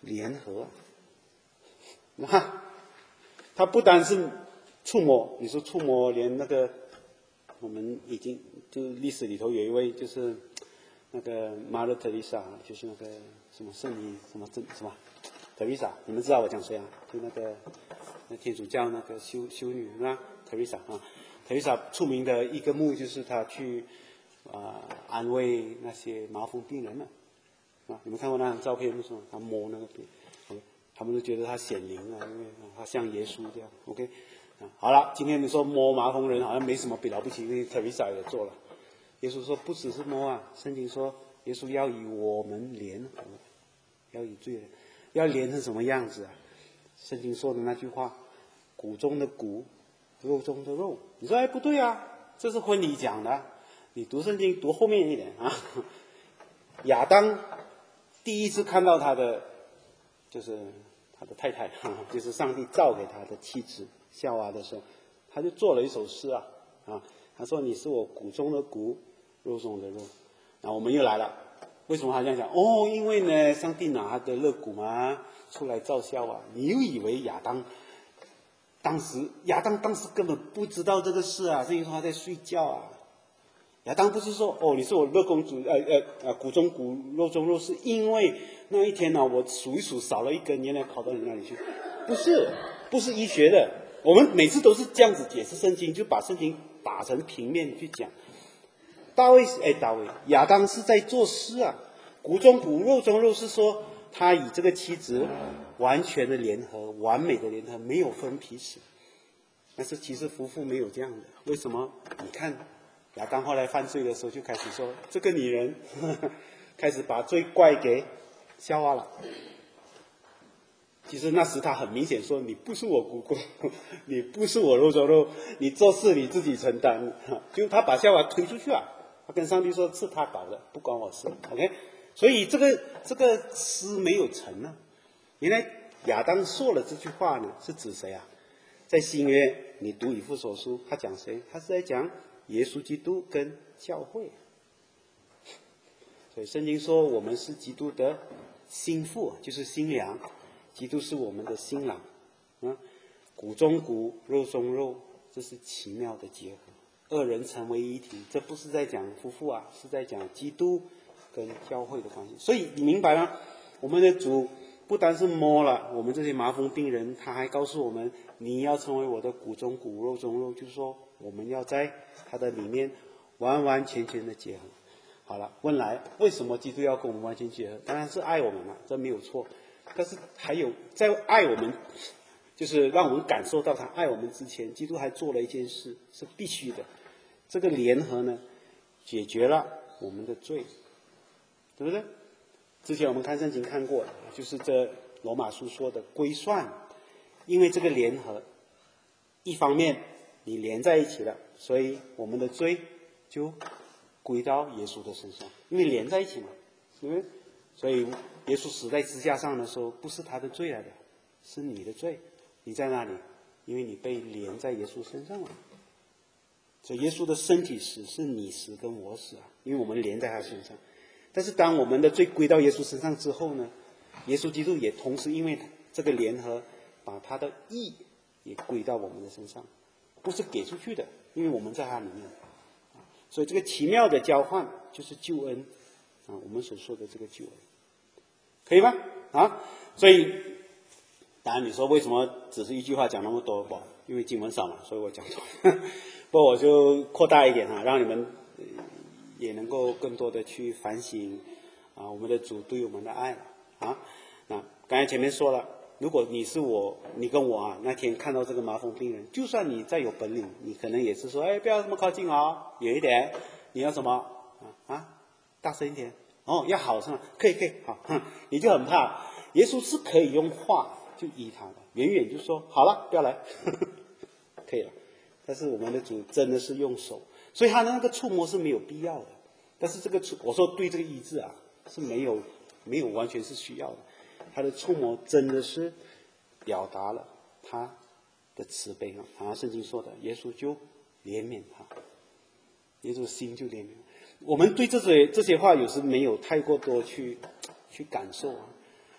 联合。他不单是触摸，你说触摸，连那个我们已经就历史里头有一位就是那个 Mother Teresa， 就是那个什么圣女什么Teresa， 你们知道我讲谁啊？就那个天主教那个修女是吧 ？Teresa 啊，Teresa 出名的一个幕就是她去安慰那些麻风病人了啊。你们看过那张照片不是吗？她摸那个病。他们都觉得他显灵啊，因为他像耶稣这样。OK， 好了，今天你说摸麻风人好像没什么比了不起，因为 Teresa 也做了。耶稣说不只是摸啊，圣经说耶稣要与我们联合，要与罪人，要连成什么样子啊？圣经说的那句话，骨中的骨，肉中的肉。你说哎不对啊，这是婚礼讲的，你读圣经读后面一点啊。亚当第一次看到他的就是他的太太，就是上帝造给他的妻子夏娃的时候，他就做了一首诗啊，他说你是我骨中的骨，肉中的肉。然后我们又来了，为什么他这样讲？哦，因为呢，上帝拿他的肋骨嘛出来造夏娃。你又以为亚当当时根本不知道这个事啊，所以说他在睡觉啊。亚当不是说哦，你是我肋公主，骨中骨，肉中肉，是因为那一天呢、我数一数少了一根，原来跑到你那里去，不是医学的。我们每次都是这样子解释圣经，就把圣经打成平面去讲。亚当是在作诗啊，骨中骨，肉中肉，是说他与这个妻子完全的联合，完美的联合，没有分彼此。但是其实夫妇没有这样的，为什么？你看。亚当后来犯罪的时候，就开始说这个女人，开始把罪怪给夏娃了。其实那时他很明显说，你不是我姑姑，你不是我肉中肉，你做事你自己承担。就他把夏娃推出去了，他跟上帝说是他搞的，不关我事。OK， 所以这个诗没有成啊。原来亚当说了这句话呢，是指谁啊？在新约你读以弗所书，他讲谁？他是在讲耶稣基督跟教会。所以圣经说我们是基督的新妇，就是新娘，基督是我们的新郎。骨中骨，肉中肉，这是奇妙的结合，二人成为一体。这不是在讲夫妇啊，是在讲基督跟教会的关系。所以你明白吗？我们的主不单是摸了我们这些麻风病人，他还告诉我们，你要成为我的骨中骨，肉中肉，就是说我们要在他的里面完完全全的结合。好了，问来为什么基督要跟我们完全结合？当然是爱我们了，这没有错。但是还有在爱我们，就是让我们感受到他爱我们之前，基督还做了一件事是必须的。这个联合呢，解决了我们的罪，对不对？之前我们看圣经看过，就是这罗马书说的归算，因为这个联合，一方面你连在一起了，所以我们的罪就归到耶稣的身上，因为连在一起嘛，对不对？所以耶稣死在十字架上的时候，不是他的罪来的，是你的罪。你在那里，因为你被连在耶稣身上了。所以耶稣的身体死是你死跟我死啊，因为我们连在他身上。但是当我们的罪归到耶稣身上之后呢，耶稣基督也同时因为这个联合，把他的义也归到我们的身上，不是给出去的，因为我们在他里面。所以这个奇妙的交换就是救恩啊，我们所说的这个救恩，可以吗？所以当然你说为什么只是一句话讲那么多？不，因为经文少嘛，所以我讲错。不过我就扩大一点让你们也能够更多的去反省我们的主对我们的爱那刚才前面说了，如果你跟我那天看到这个麻风病人，就算你再有本领，你可能也是说，不要这么靠近远一点。你要什么大声一点要好是吗？可以好，你就很怕。耶稣是可以用话就医他的，远远就说好了，不要来，可以了。但是我们的主真的是用手，所以他的那个触摸是没有必要的。但是我说对这个医治是没有完全是需要的。他的触摸真的是表达了他的慈悲圣经说的，耶稣就怜悯他，耶稣心就怜悯。我们对这些话有时没有太过多去感受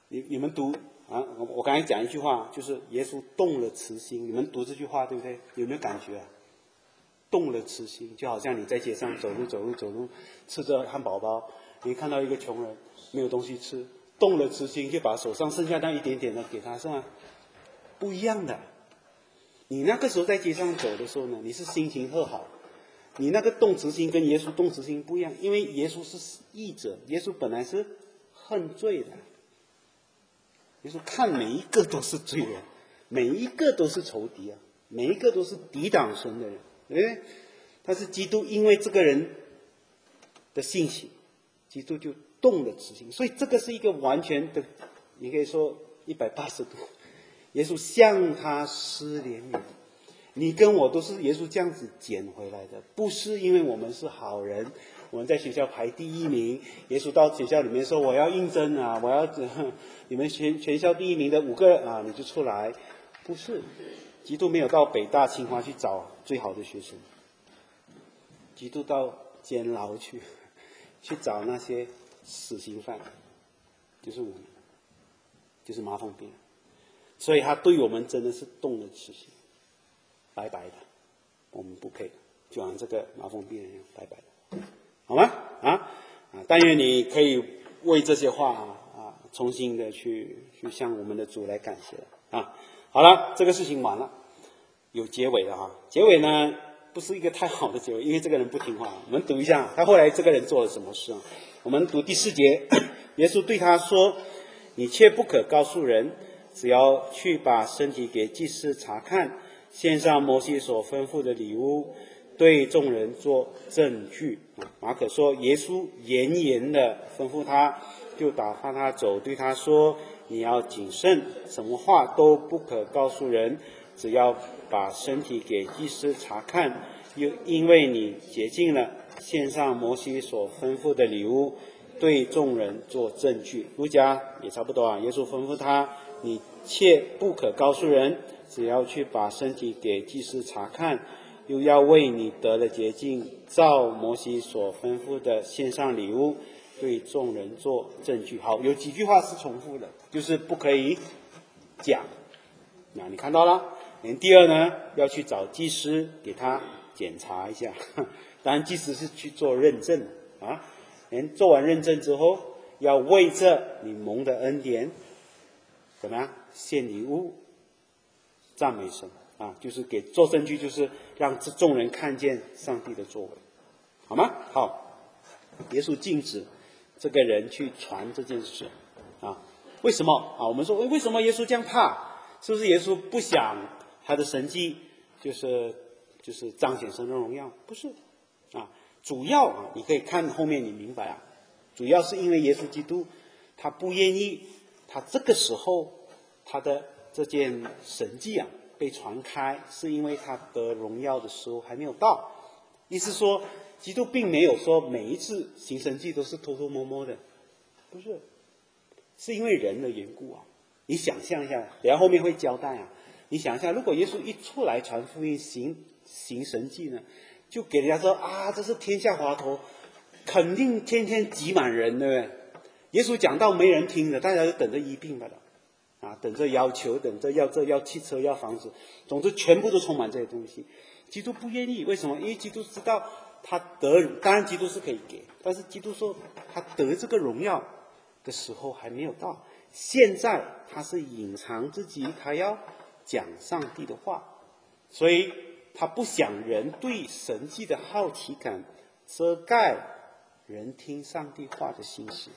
你们读啊，我刚才讲一句话，就是耶稣动了慈心，你们读这句话对不对？有没有感觉啊？动了慈心，就好像你在街上走路，吃着汉堡包，你看到一个穷人没有东西吃，动了慈心，就把手上剩下那一点点的给他，是吗？不一样的。你那个时候在街上走的时候呢，你是心情特好，你那个动慈心跟耶稣动慈心不一样，因为耶稣是义者，耶稣本来是恨罪的，耶稣看每一个都是罪人，每一个都是仇敌啊，每一个都是抵挡神的人，对不对？但是基督因为这个人的信心，基督就动了慈心，所以这个是一个完全的，你可以说180度。耶稣向他施怜悯，你跟我都是耶稣这样子捡回来的，不是因为我们是好人，我们在学校排第1名，耶稣到学校里面说我要应征啊，我要你们全校第1名的5个啊，你就出来，不是。基督没有到北大清华去找最好的学生，基督到监牢去找那些死刑犯，就是我们，就是麻风病。所以他对我们真的是动了慈心，白白的，我们不配，就像这个麻风病人一样，白白的，好吗？但愿你可以为这些话重新的去向我们的主来感谢啊。好了，这个事情完了，有结尾的结尾呢不是一个太好的结尾，因为这个人不听话。我们读一下他后来这个人做了什么事啊？我们读第4节，耶稣对他说：“你切不可告诉人。”只要去把身体给祭司查看，献上摩西所吩咐的礼物，对众人做证据。马可说，耶稣严严的吩咐他，就打发他走，对他说：“你要谨慎，什么话都不可告诉人，只要把身体给祭司查看，又因为你洁净了，献上摩西所吩咐的礼物，对众人做证据。”路加也差不多耶稣吩咐他。你切不可告诉人，只要去把身体给祭司查看，又要为你得了洁净，照摩西所吩咐的献上礼物，对众人做证据。好，有几句话是重复的，就是不可以讲，那你看到了。第2呢，要去找祭司给他检查一下，当然祭司是去做认证做完认证之后，要为着你蒙的恩典怎么样献礼物，赞美神就是给做证据，就是让众人看见上帝的作为，好吗？好，耶稣禁止这个人去传这件事为什么我们说为什么耶稣这样怕？是不是耶稣不想他的神迹就是彰显神的荣耀？不是主要你可以看后面你明白主要是因为耶稣基督他不愿意他这个时候他的这件神迹被传开，是因为他得荣耀的时候还没有到。意思说基督并没有说每一次行神迹都是偷偷摸摸的，不是，是因为人的缘故你想象一下，等下后面会交代你想一下，如果耶稣一出来传福音行神迹呢，就给人家说这是天下华头，肯定天天挤满人，对不对？耶稣讲到没人听的，大家就等着医病吧等着要求，等着要汽车，要房子，总之全部都充满这些东西。基督不愿意，为什么？因为基督知道他当然基督是可以给，但是基督说他得这个荣耀的时候还没有到，现在他是隐藏自己，他要讲上帝的话，所以他不想人对神迹的好奇感遮盖人听上帝话的心思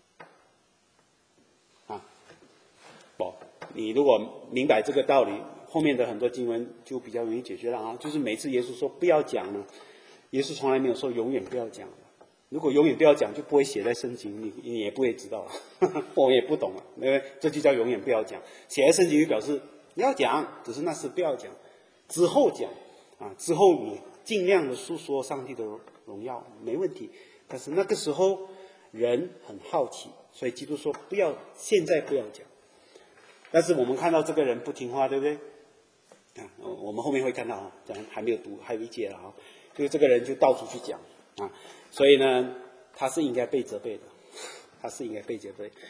你如果明白这个道理，后面的很多经文就比较容易解决了就是每次耶稣说不要讲呢，耶稣从来没有说永远不要讲。如果永远不要讲，就不会写在圣经，你也不会知道了我也不懂因为这就叫永远不要讲。写在圣经就表示你要讲，只是那时不要讲，之后讲之后你尽量的诉说上帝的荣耀没问题，但是那个时候人很好奇，所以基督说不要，现在不要讲。但是我们看到这个人不听话，对不对我们后面会看到咱还没有读，还有一节了就是这个人就到处去讲所以呢他是应该被责备的，他是应该被责备。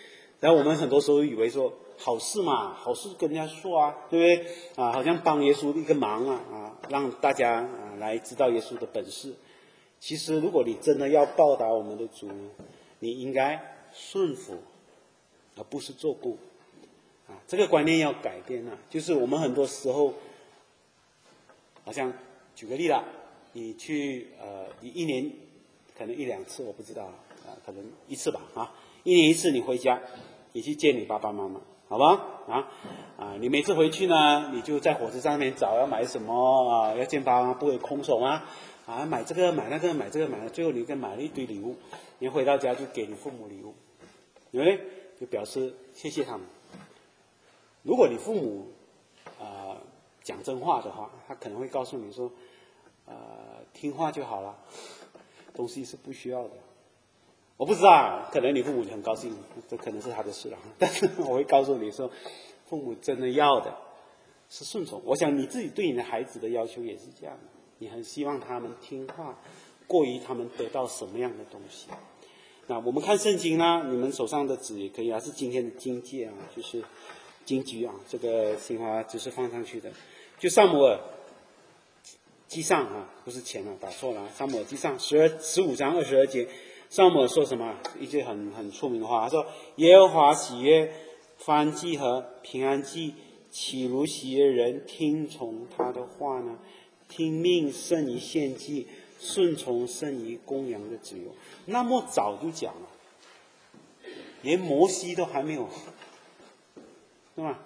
然后我们很多时候以为说好事嘛，好事跟人家说啊，对不对啊？好像帮耶稣一个忙让大家来知道耶稣的本事。其实如果你真的要报答我们的主，你应该顺服，而不是做工这个观念要改变就是我们很多时候，好像举个例啦，你去你一年可能1-2次，我不知道可能1次吧1年1次你回家，你去见你爸爸妈妈，好吧你每次回去呢，你就在火车上面找要买什么要见爸爸妈妈不会空手买这个买那个买这个买，最后你买了一堆礼物，你回到家就给你父母礼物，对不对？就表示谢谢他们。如果你父母讲真话的话，他可能会告诉你说听话就好了，东西是不需要的。我不知道可能你父母很高兴，这可能是他的事但是我会告诉你说，父母真的要的是顺从。我想你自己对你的孩子的要求也是这样的，你很希望他们听话，过于他们得到什么样的东西。那我们看圣经呢，你们手上的纸也可以是今天的经节就是经句这个新华只是放上去的，就撒母耳记上不是前打错了撒母耳记上15章22节，撒母耳说什么？一句很出名的话，他说：耶和华喜悦燔祭和平安祭，岂如喜悦人听从他的话呢？听命胜于献祭，顺从胜于公羊的脂油。那么早就讲了，连摩西都还没有，对吗？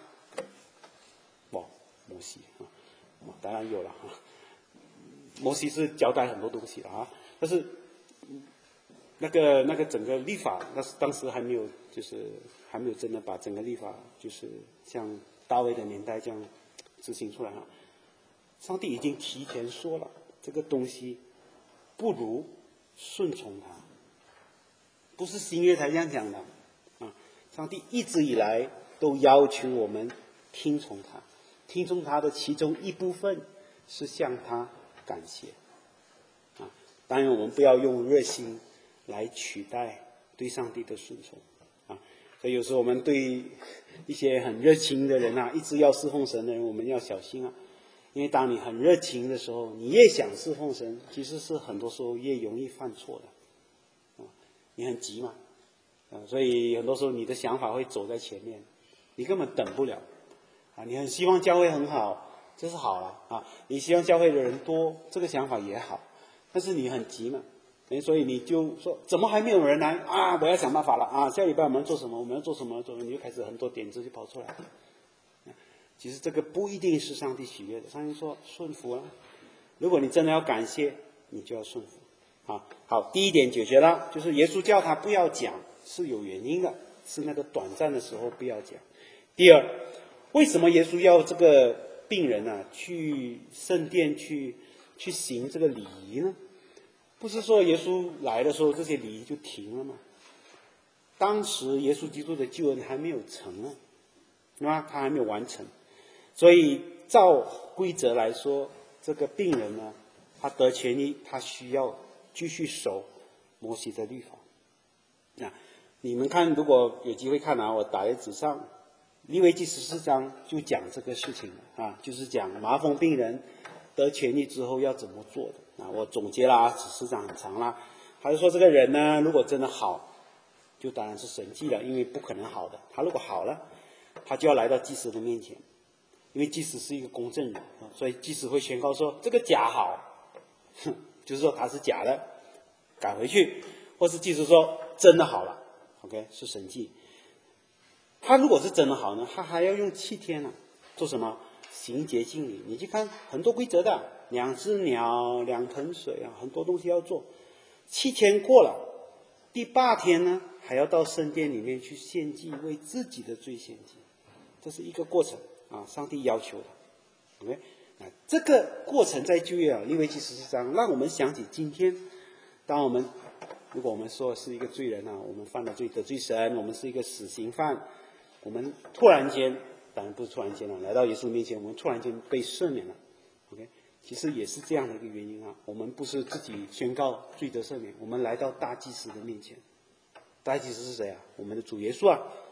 摩西当然有了摩西是交代很多东西的但是那个整个律法，当时还没有真的把整个律法就是像大卫的年代这样执行出来上帝已经提前说了，这个东西不如顺从他，不是新约才这样讲的上帝一直以来都要求我们听从他，听从他的其中一部分是向他感谢当然我们不要用热心来取代对上帝的顺从所以有时候我们对一些很热情的人一直要侍奉神的人，我们要小心因为当你很热情的时候，你越想侍奉神，其实是很多时候越容易犯错的你很急嘛所以很多时候你的想法会走在前面，你根本等不了你很希望教会很好，这是好了你希望教会的人多，这个想法也好，但是你很急嘛所以你就说怎么还没有人来我要想办法了下礼拜我们做什么，我们要做什么，你就开始很多点子就跑出来其实这个不一定是上帝喜悦的，上帝说顺服如果你真的要感谢，你就要顺服好，第一点解决了，就是耶稣叫他不要讲是有原因的，是那个短暂的时候不要讲。第二，为什么耶稣要这个病人去圣殿去行这个礼仪呢？不是说耶稣来的时候这些礼仪就停了吗？当时耶稣基督的救恩还没有成对吧？他还没有完成，所以照规则来说，这个病人呢，他得痊愈，他需要继续守摩西的律法你们看，如果有机会看我打在纸上，利未记14章就讲这个事情就是讲麻风病人得痊愈之后要怎么做的我总结了14章很长了，他就说这个人呢，如果真的好，就当然是神迹了，因为不可能好的。他如果好了，他就要来到祭司的面前，因为祭司是一个公正人所以祭司会宣告说这个假好就是说他是假的，改回去，或是祭司说真的好了 OK 是神迹。他如果是真的好呢，他还要用7天做什么？行洁净礼。你去看很多规则的，2只鸟2盆水很多东西要做。7天过了，第8天呢，还要到圣殿里面去献祭，为自己的罪献祭，这是一个过程上帝要求的 OK 这个过程在旧约利未记14章让我们想起今天，如果我们说是一个罪人我们犯了罪得罪神，我们是一个死刑犯，我们突然间，当然不是突然间来到耶稣面前，我们突然间被赦免了 OK 其实也是这样的一个原因我们不是自己宣告罪得赦免，我们来到大祭司的面前。大祭司是谁我们的主耶稣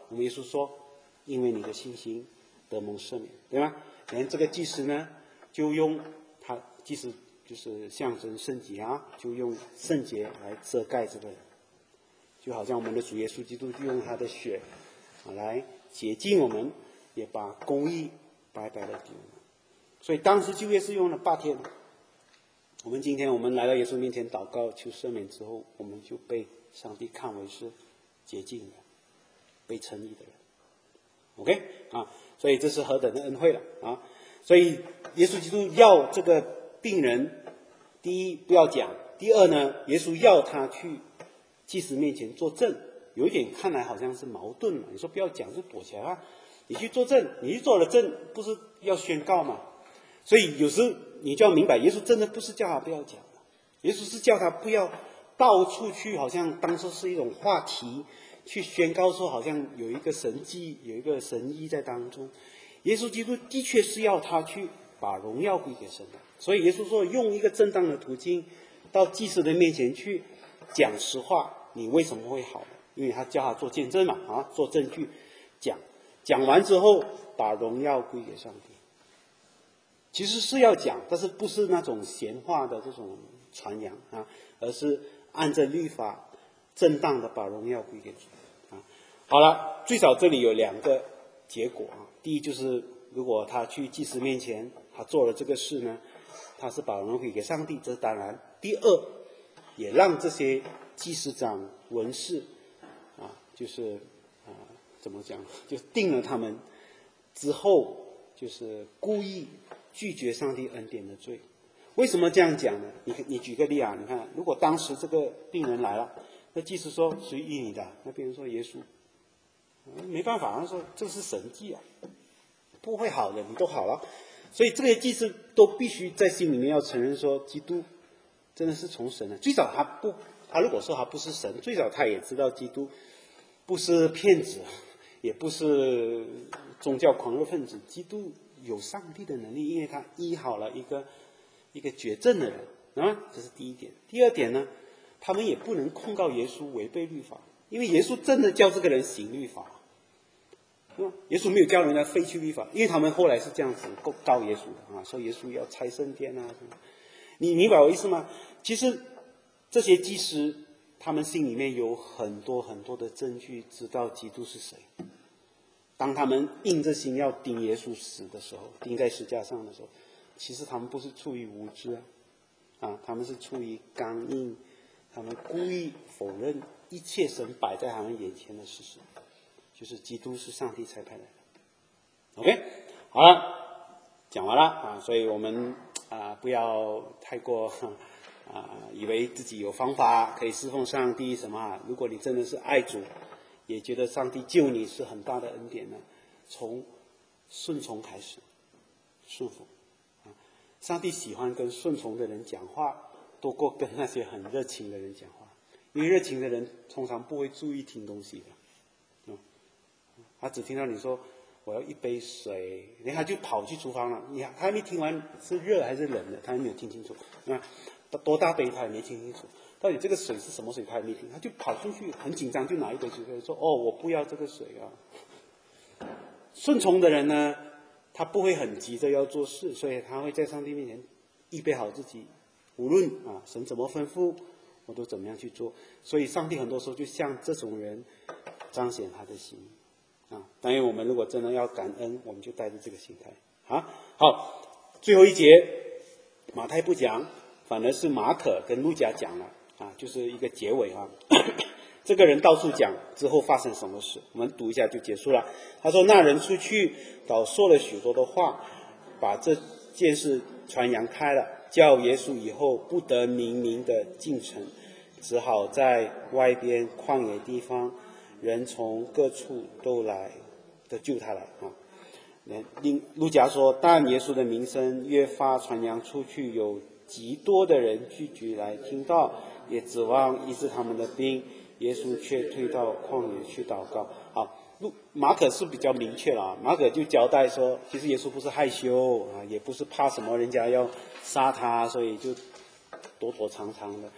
我们耶稣说，因为你的信心得蒙赦免，对吗？连这个祭司呢，就用他祭司就是象征圣洁啊，就用圣洁来遮盖这个人，就好像我们的主耶稣基督就用他的血来洁净我们，也把公义白白的给我们。所以当时旧约是用了8天。今天我们来到耶稣面前祷告求赦免之后，我们就被上帝看为是洁净的、被称义的人。OK 啊，所以这是何等的恩惠了啊！所以耶稣基督要这个病人，第一不要讲，第二呢，耶稣要他去祭司面前作证，有一点看来好像是矛盾嘛。你说不要讲就躲起来啊，你去作证，你去做了证，不是要宣告嘛？所以有时你就要明白，耶稣真的不是叫他不要讲，耶稣是叫他不要到处去，好像当作是一种话题去宣告说，好像有一个神迹，有一个神医在当中。耶稣基督的确是要他去把荣耀归给神的，所以耶稣说用一个正当的途径到祭司的面前去讲实话，你为什么会好？因为他叫他做见证嘛，啊，做证据，讲完之后把荣耀归给上帝。其实是要讲，但是不是那种闲话的这种传扬啊，而是按着律法正当的把荣耀归给主啊。好了，最少这里有2个结果啊。第一就是如果他去祭司面前，他做了这个事呢，他是把荣耀归给上帝，这是当然。第二，也让这些祭司长、文士啊，就是怎么讲，就定了他们之后，就是故意拒绝上帝恩典的罪。为什么这样讲呢？你举个例啊，你看，如果当时这个病人来了，那祭司说谁医你的？那病人说耶稣，没办法，他说这是神迹啊，不会好的，你都好了。所以这些祭司都必须在心里面要承认说，基督真的是从神的。最早他如果说他不是神，最早他也知道基督不是骗子，也不是宗教狂热分子，基督有上帝的能力，因为他医好了一个绝症的人啊，这是第一点。第二点呢，他们也不能控告耶稣违背律法，因为耶稣真的叫这个人行律法，耶稣没有叫人家废去律法，因为他们后来是这样子告耶稣的啊，说耶稣要拆圣殿啊什么。你明白我意思吗？其实这些祭司他们心里面有很多很多的证据，知道基督是谁。当他们硬着心要钉耶稣死的时候，钉在十字架上的时候，其实他们不是出于无知啊，他们是出于刚硬，他们故意否认一切神摆在他们眼前的事实，就是基督是上帝差派的人。OK， 好了，讲完了啊，所以我们不要太过以为自己有方法可以侍奉上帝什么。如果你真的是爱主，也觉得上帝救你是很大的恩典呢，从顺从开始，顺服。上帝喜欢跟顺从的人讲话，多过跟那些很热情的人讲话，因为热情的人通常不会注意听东西的，他只听到你说我要一杯水，他就跑去厨房了，他还没听完是热还是冷的，他还没有听清楚，多大杯他也没听清楚，到底这个水是什么水他也没听，他就跑出去很紧张，就拿一杯水说我不要这个水啊。顺从的人呢，他不会很急着要做事，所以他会在上帝面前预备好自己，无论神怎么吩咐我都怎么样去做。所以上帝很多时候就像这种人彰显他的心当然我们如果真的要感恩，我们就带着这个心态好，最后一节马太不讲，反而是马可跟路加讲了就是一个结尾这个人到处讲之后发生什么事，我们读一下就结束了。他说那人出去倒说了许多的话，把这件事传扬开了，叫耶稣以后不得明明的进城，只好在外边旷野地方，人从各处都来的救他来路加说，但耶稣的名声越发传扬出去，有极多的人聚集来听到，也指望医治他们的病，耶稣却退到旷野去祷告。马可是比较明确了，马可就交代说，其实耶稣不是害羞也不是怕什么人家要杀他，所以就躲躲藏藏的。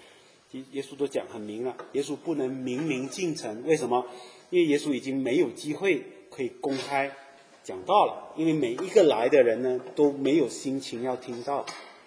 耶稣都讲很明了，耶稣不能明明进城，为什么？因为耶稣已经没有机会可以公开讲道了，因为每一个来的人呢都没有心情要听到，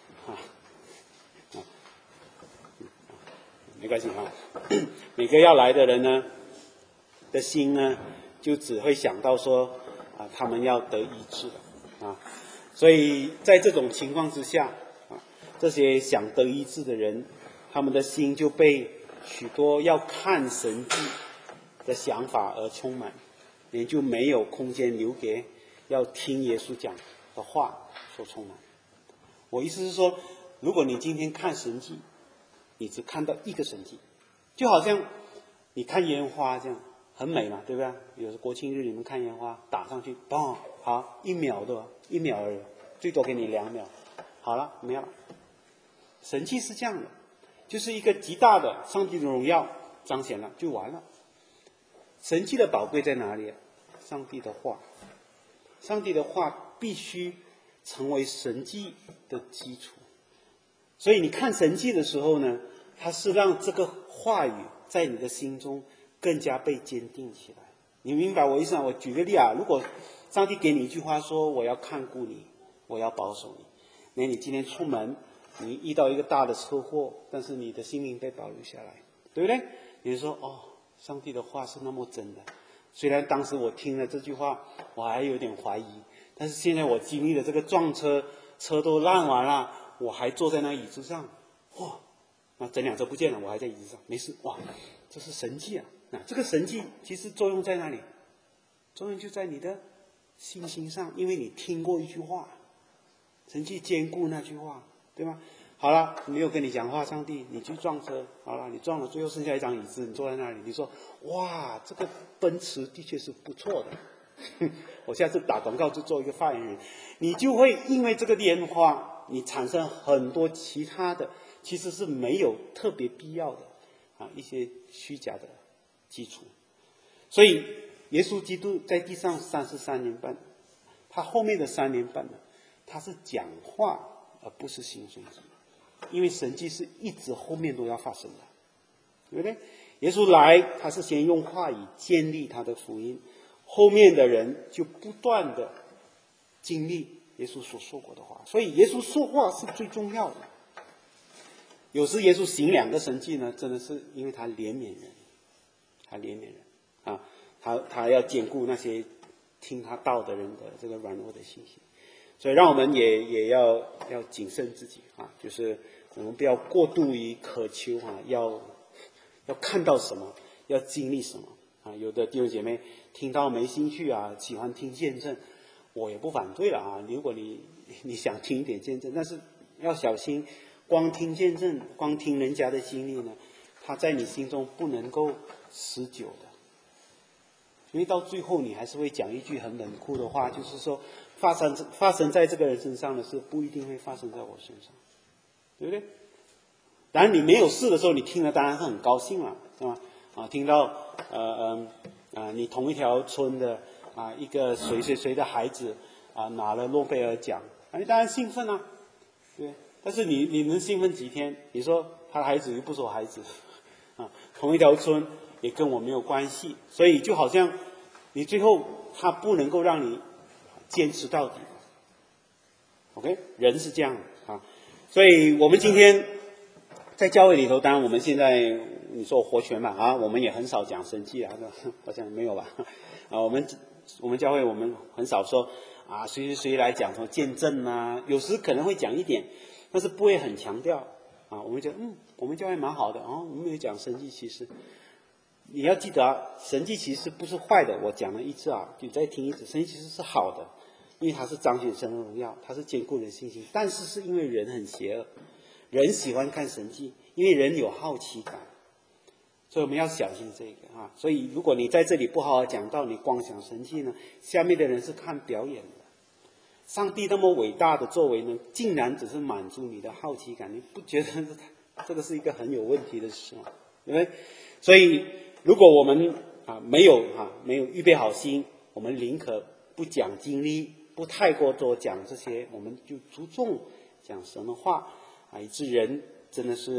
没关系啊，每个要来的人呢的心呢就只会想到说他们要得医治了所以在这种情况之下这些想得医治的人，他们的心就被许多要看神迹的想法而充满，也就没有空间留给要听耶稣讲的话所充满。我意思是说，如果你今天看神迹，你只看到一个神迹，就好像你看烟花这样，很美嘛，对不对？有时国庆日你们看烟花，打上去，嘣，好，1秒的，1秒而已，最多给你2秒，好了，没有了。神迹是这样的，就是一个极大的上帝的荣耀彰显了就完了。神迹的宝贵在哪里？上帝的话，上帝的话必须成为神迹的基础。所以你看神迹的时候呢，它是让这个话语在你的心中更加被坚定起来。你明白我意思吗？我举个例如果上帝给你一句话说，我要看顾你，我要保守你，那你今天出门你遇到一个大的车祸，但是你的心灵被保留下来，对不对？你说上帝的话是那么真的，虽然当时我听了这句话我还有点怀疑，但是现在我经历了这个撞车，车都烂完了，我还坐在那椅子上，那整辆车不见了，我还在椅子上，没事，这是神迹啊！那这个神迹其实作用在哪里？作用就在你的信心上，因为你听过一句话，神迹坚固那句话，对吗？好了，没有跟你讲话，上帝，你去撞车，好了，你撞了，最后剩下一张椅子，你坐在那里，你说，哇，这个奔驰的确是不错的，我下次打广告就做一个发言人，你就会因为这个烟花，你产生很多其他的，其实是没有特别必要的一些虚假的基础。所以耶稣基督在地上33年半，他后面的3年半呢，他是讲话而不是行神迹，因为神迹是一直后面都要发生的，对不对？耶稣来，他是先用话语建立他的福音，后面的人就不断的经历耶稣所说过的话，所以耶稣说话是最重要的。有时耶稣行2个神迹呢，真的是因为他怜悯人，他要兼顾那些听他道的人的这个软弱的信心。所以让我们也要谨慎自己就是我们不要过度于渴求要看到什么，要经历什么有的弟兄姐妹听到没兴趣喜欢听见证，我也不反对了如果你想听一点见证，但是要小心，光听见证，光听人家的经历呢，它在你心中不能够持久的，因为到最后你还是会讲一句很冷酷的话，就是说发生在这个人身上的事不一定会发生在我身上，对不对？当然你没有事的时候，你听了当然很高兴了，是吧？听到你同一条村的一个谁的孩子拿了诺贝尔奖你当然兴奋对。但是你能兴奋几天？你说他的孩子又不是我孩子同一条村也跟我没有关系，所以就好像你最后他不能够让你坚持到底。OK， 人是这样所以我们今天在教会里头，当然我们现在你说活泉嘛我们也很少讲神迹好像没有吧我们教会我们很少说谁来讲什么见证有时可能会讲一点，但是不会很强调我们觉得我们教会蛮好的我们没有讲神迹奇事。你要记得神迹奇事不是坏的，我讲了一次你再听一次，神迹奇事是好的，因为它是彰显神的荣耀，它是坚固人信心，但是是因为人很邪恶，人喜欢看神迹，因为人有好奇感，所以我们要小心这个所以如果你在这里不好好讲道，你光讲神迹呢，下面的人是看表演的。上帝那么伟大的作为呢，竟然只是满足你的好奇感，你不觉得这个是一个很有问题的事吗？对不对？所以如果我们没有预备好心，我们宁可不讲经历，不太过多讲这些，我们就注重讲神的话以致人真的是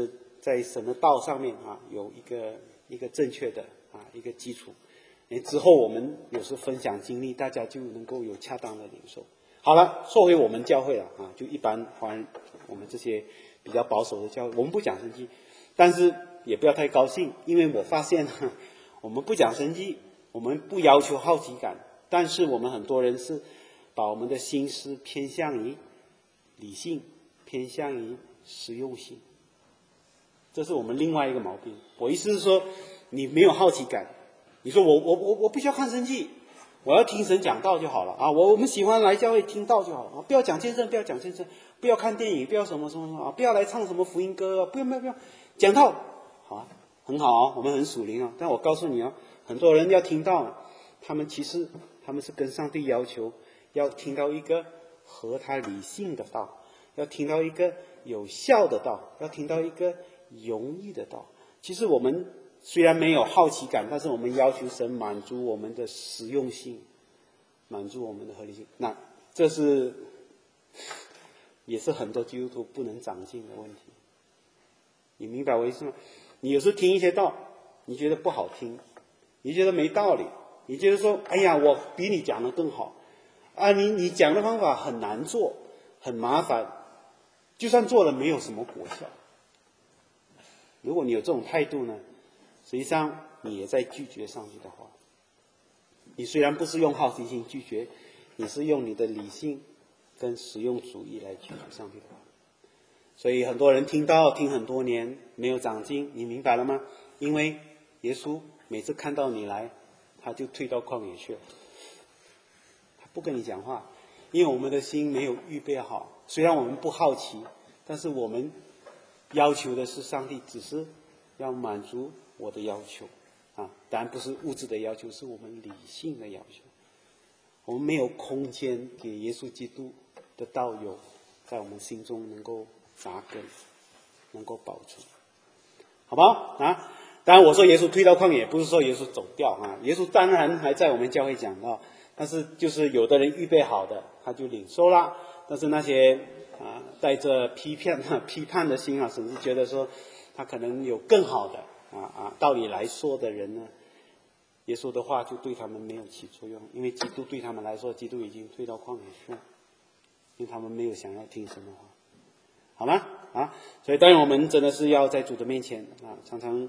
在神的道上面有一个正确的一个基础。之后我们有时分享经历，大家就能够有恰当的领受。好了，说回我们教会了就一般华人，我们这些比较保守的教会，我们不讲神迹，但是也不要太高兴，因为我发现我们不讲神迹，我们不要求好奇感，但是我们很多人是把我们的心思偏向于理性，偏向于实用性，这是我们另外一个毛病。我意思是说，你没有好奇感，你说我不需要看神迹，我要听神讲道就好了我们喜欢来教会听道就好了不要讲见证，不要讲见证，不要看电影，不要什么什么不要来唱什么福音歌不要讲道，好很好我们很属灵但我告诉你很多人要听道，他们其实是跟上帝要求要听到一个合他理性的道，要听到一个有效的道，要听到一个容易的道。其实我们虽然没有好奇感，但是我们要求神满足我们的实用性，满足我们的合理性。那这是也是很多基督徒不能长进的问题。你明白我意思吗？你有时候听一些道，你觉得不好听，你觉得没道理，你觉得说哎呀我比你讲的更好你讲的方法很难做，很麻烦，就算做了没有什么果效。如果你有这种态度呢，实际上你也在拒绝上帝的话。你虽然不是用好奇心拒绝，你是用你的理性跟实用主义来拒绝上帝的话。所以很多人听很多年没有长进，你明白了吗？因为耶稣每次看到你来，他就退到旷野去了，他不跟你讲话，因为我们的心没有预备好。虽然我们不好奇，但是我们要求的是上帝只是要满足我的要求当然不是物质的要求，是我们理性的要求。我们没有空间给耶稣基督的道友在我们心中能够扎根，能够保存，好不好当然我说耶稣退到旷野，不是说耶稣走掉耶稣当然还在我们教会讲到，但是就是有的人预备好的他就领受了，但是那些带着批判的心甚至觉得说他可能有更好的道理来说的人呢，耶稣的话就对他们没有起作用，因为基督对他们来说，基督已经退到旷野去了，因为他们没有想要听神的话，好吗所以当然我们真的是要在主的面前常常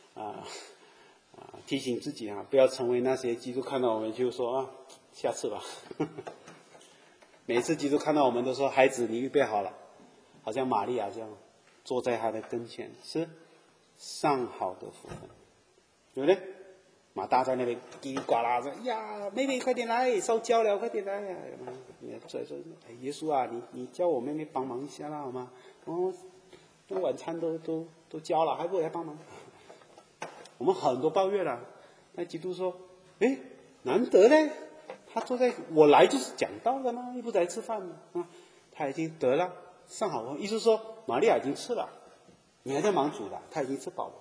提醒自己不要成为那些基督看到我们就说下次吧每次基督看到我们都说孩子你预备好了，好像玛利亚这样坐在他的跟前，是上好的福分，对不对？马大在那边叽里呱啦说呀妹妹快点来，烧焦了快点来所以说耶稣你叫我妹妹帮忙一下啦好吗晚餐都交了还不来帮忙。我们很多抱怨了，那基督说难得嘞，他坐在我来就是讲道的嘛，又不是来吃饭的他已经得了上好了，意思说玛利亚已经吃了，你还在忙主的，他已经吃饱了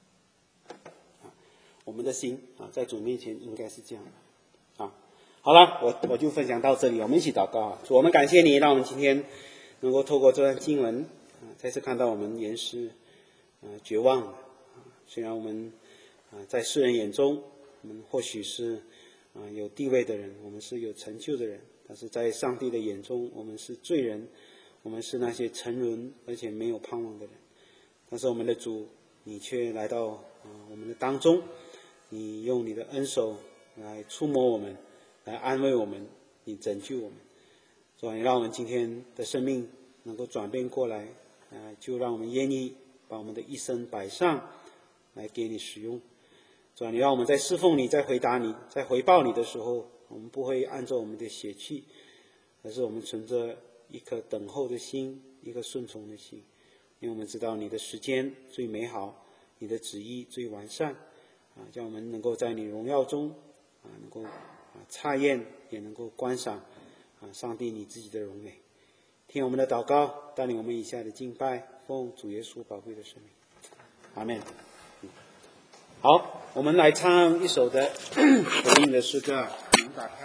我们的心在主面前应该是这样的好了，我就分享到这里，我们一起祷告主，我们感谢你让我们今天能够透过这段经文再次看到我们原是绝望了虽然我们在世人眼中我们或许是有地位的人，我们是有成就的人，但是在上帝的眼中我们是罪人，我们是那些沉沦而且没有盼望的人。但是我们的主你却来到我们的当中，你用你的恩手来触摸我们，来安慰我们，你拯救我们。主，你让我们今天的生命能够转变过来就让我们愿意把我们的一生摆上来给你使用。主，你让我们在侍奉你，在回答你，在回报你的时候，我们不会按照我们的血气，而是我们存着一颗等候的心，一颗顺从的心，因为我们知道你的时间最美好，你的旨意最完善叫我们能够在你荣耀中能够察验，也能够观赏上帝你自己的荣美。听我们的祷告，带领我们以下的敬拜，奉主耶稣宝贵的生命，阿们。好，我们来唱一首的回应的诗歌。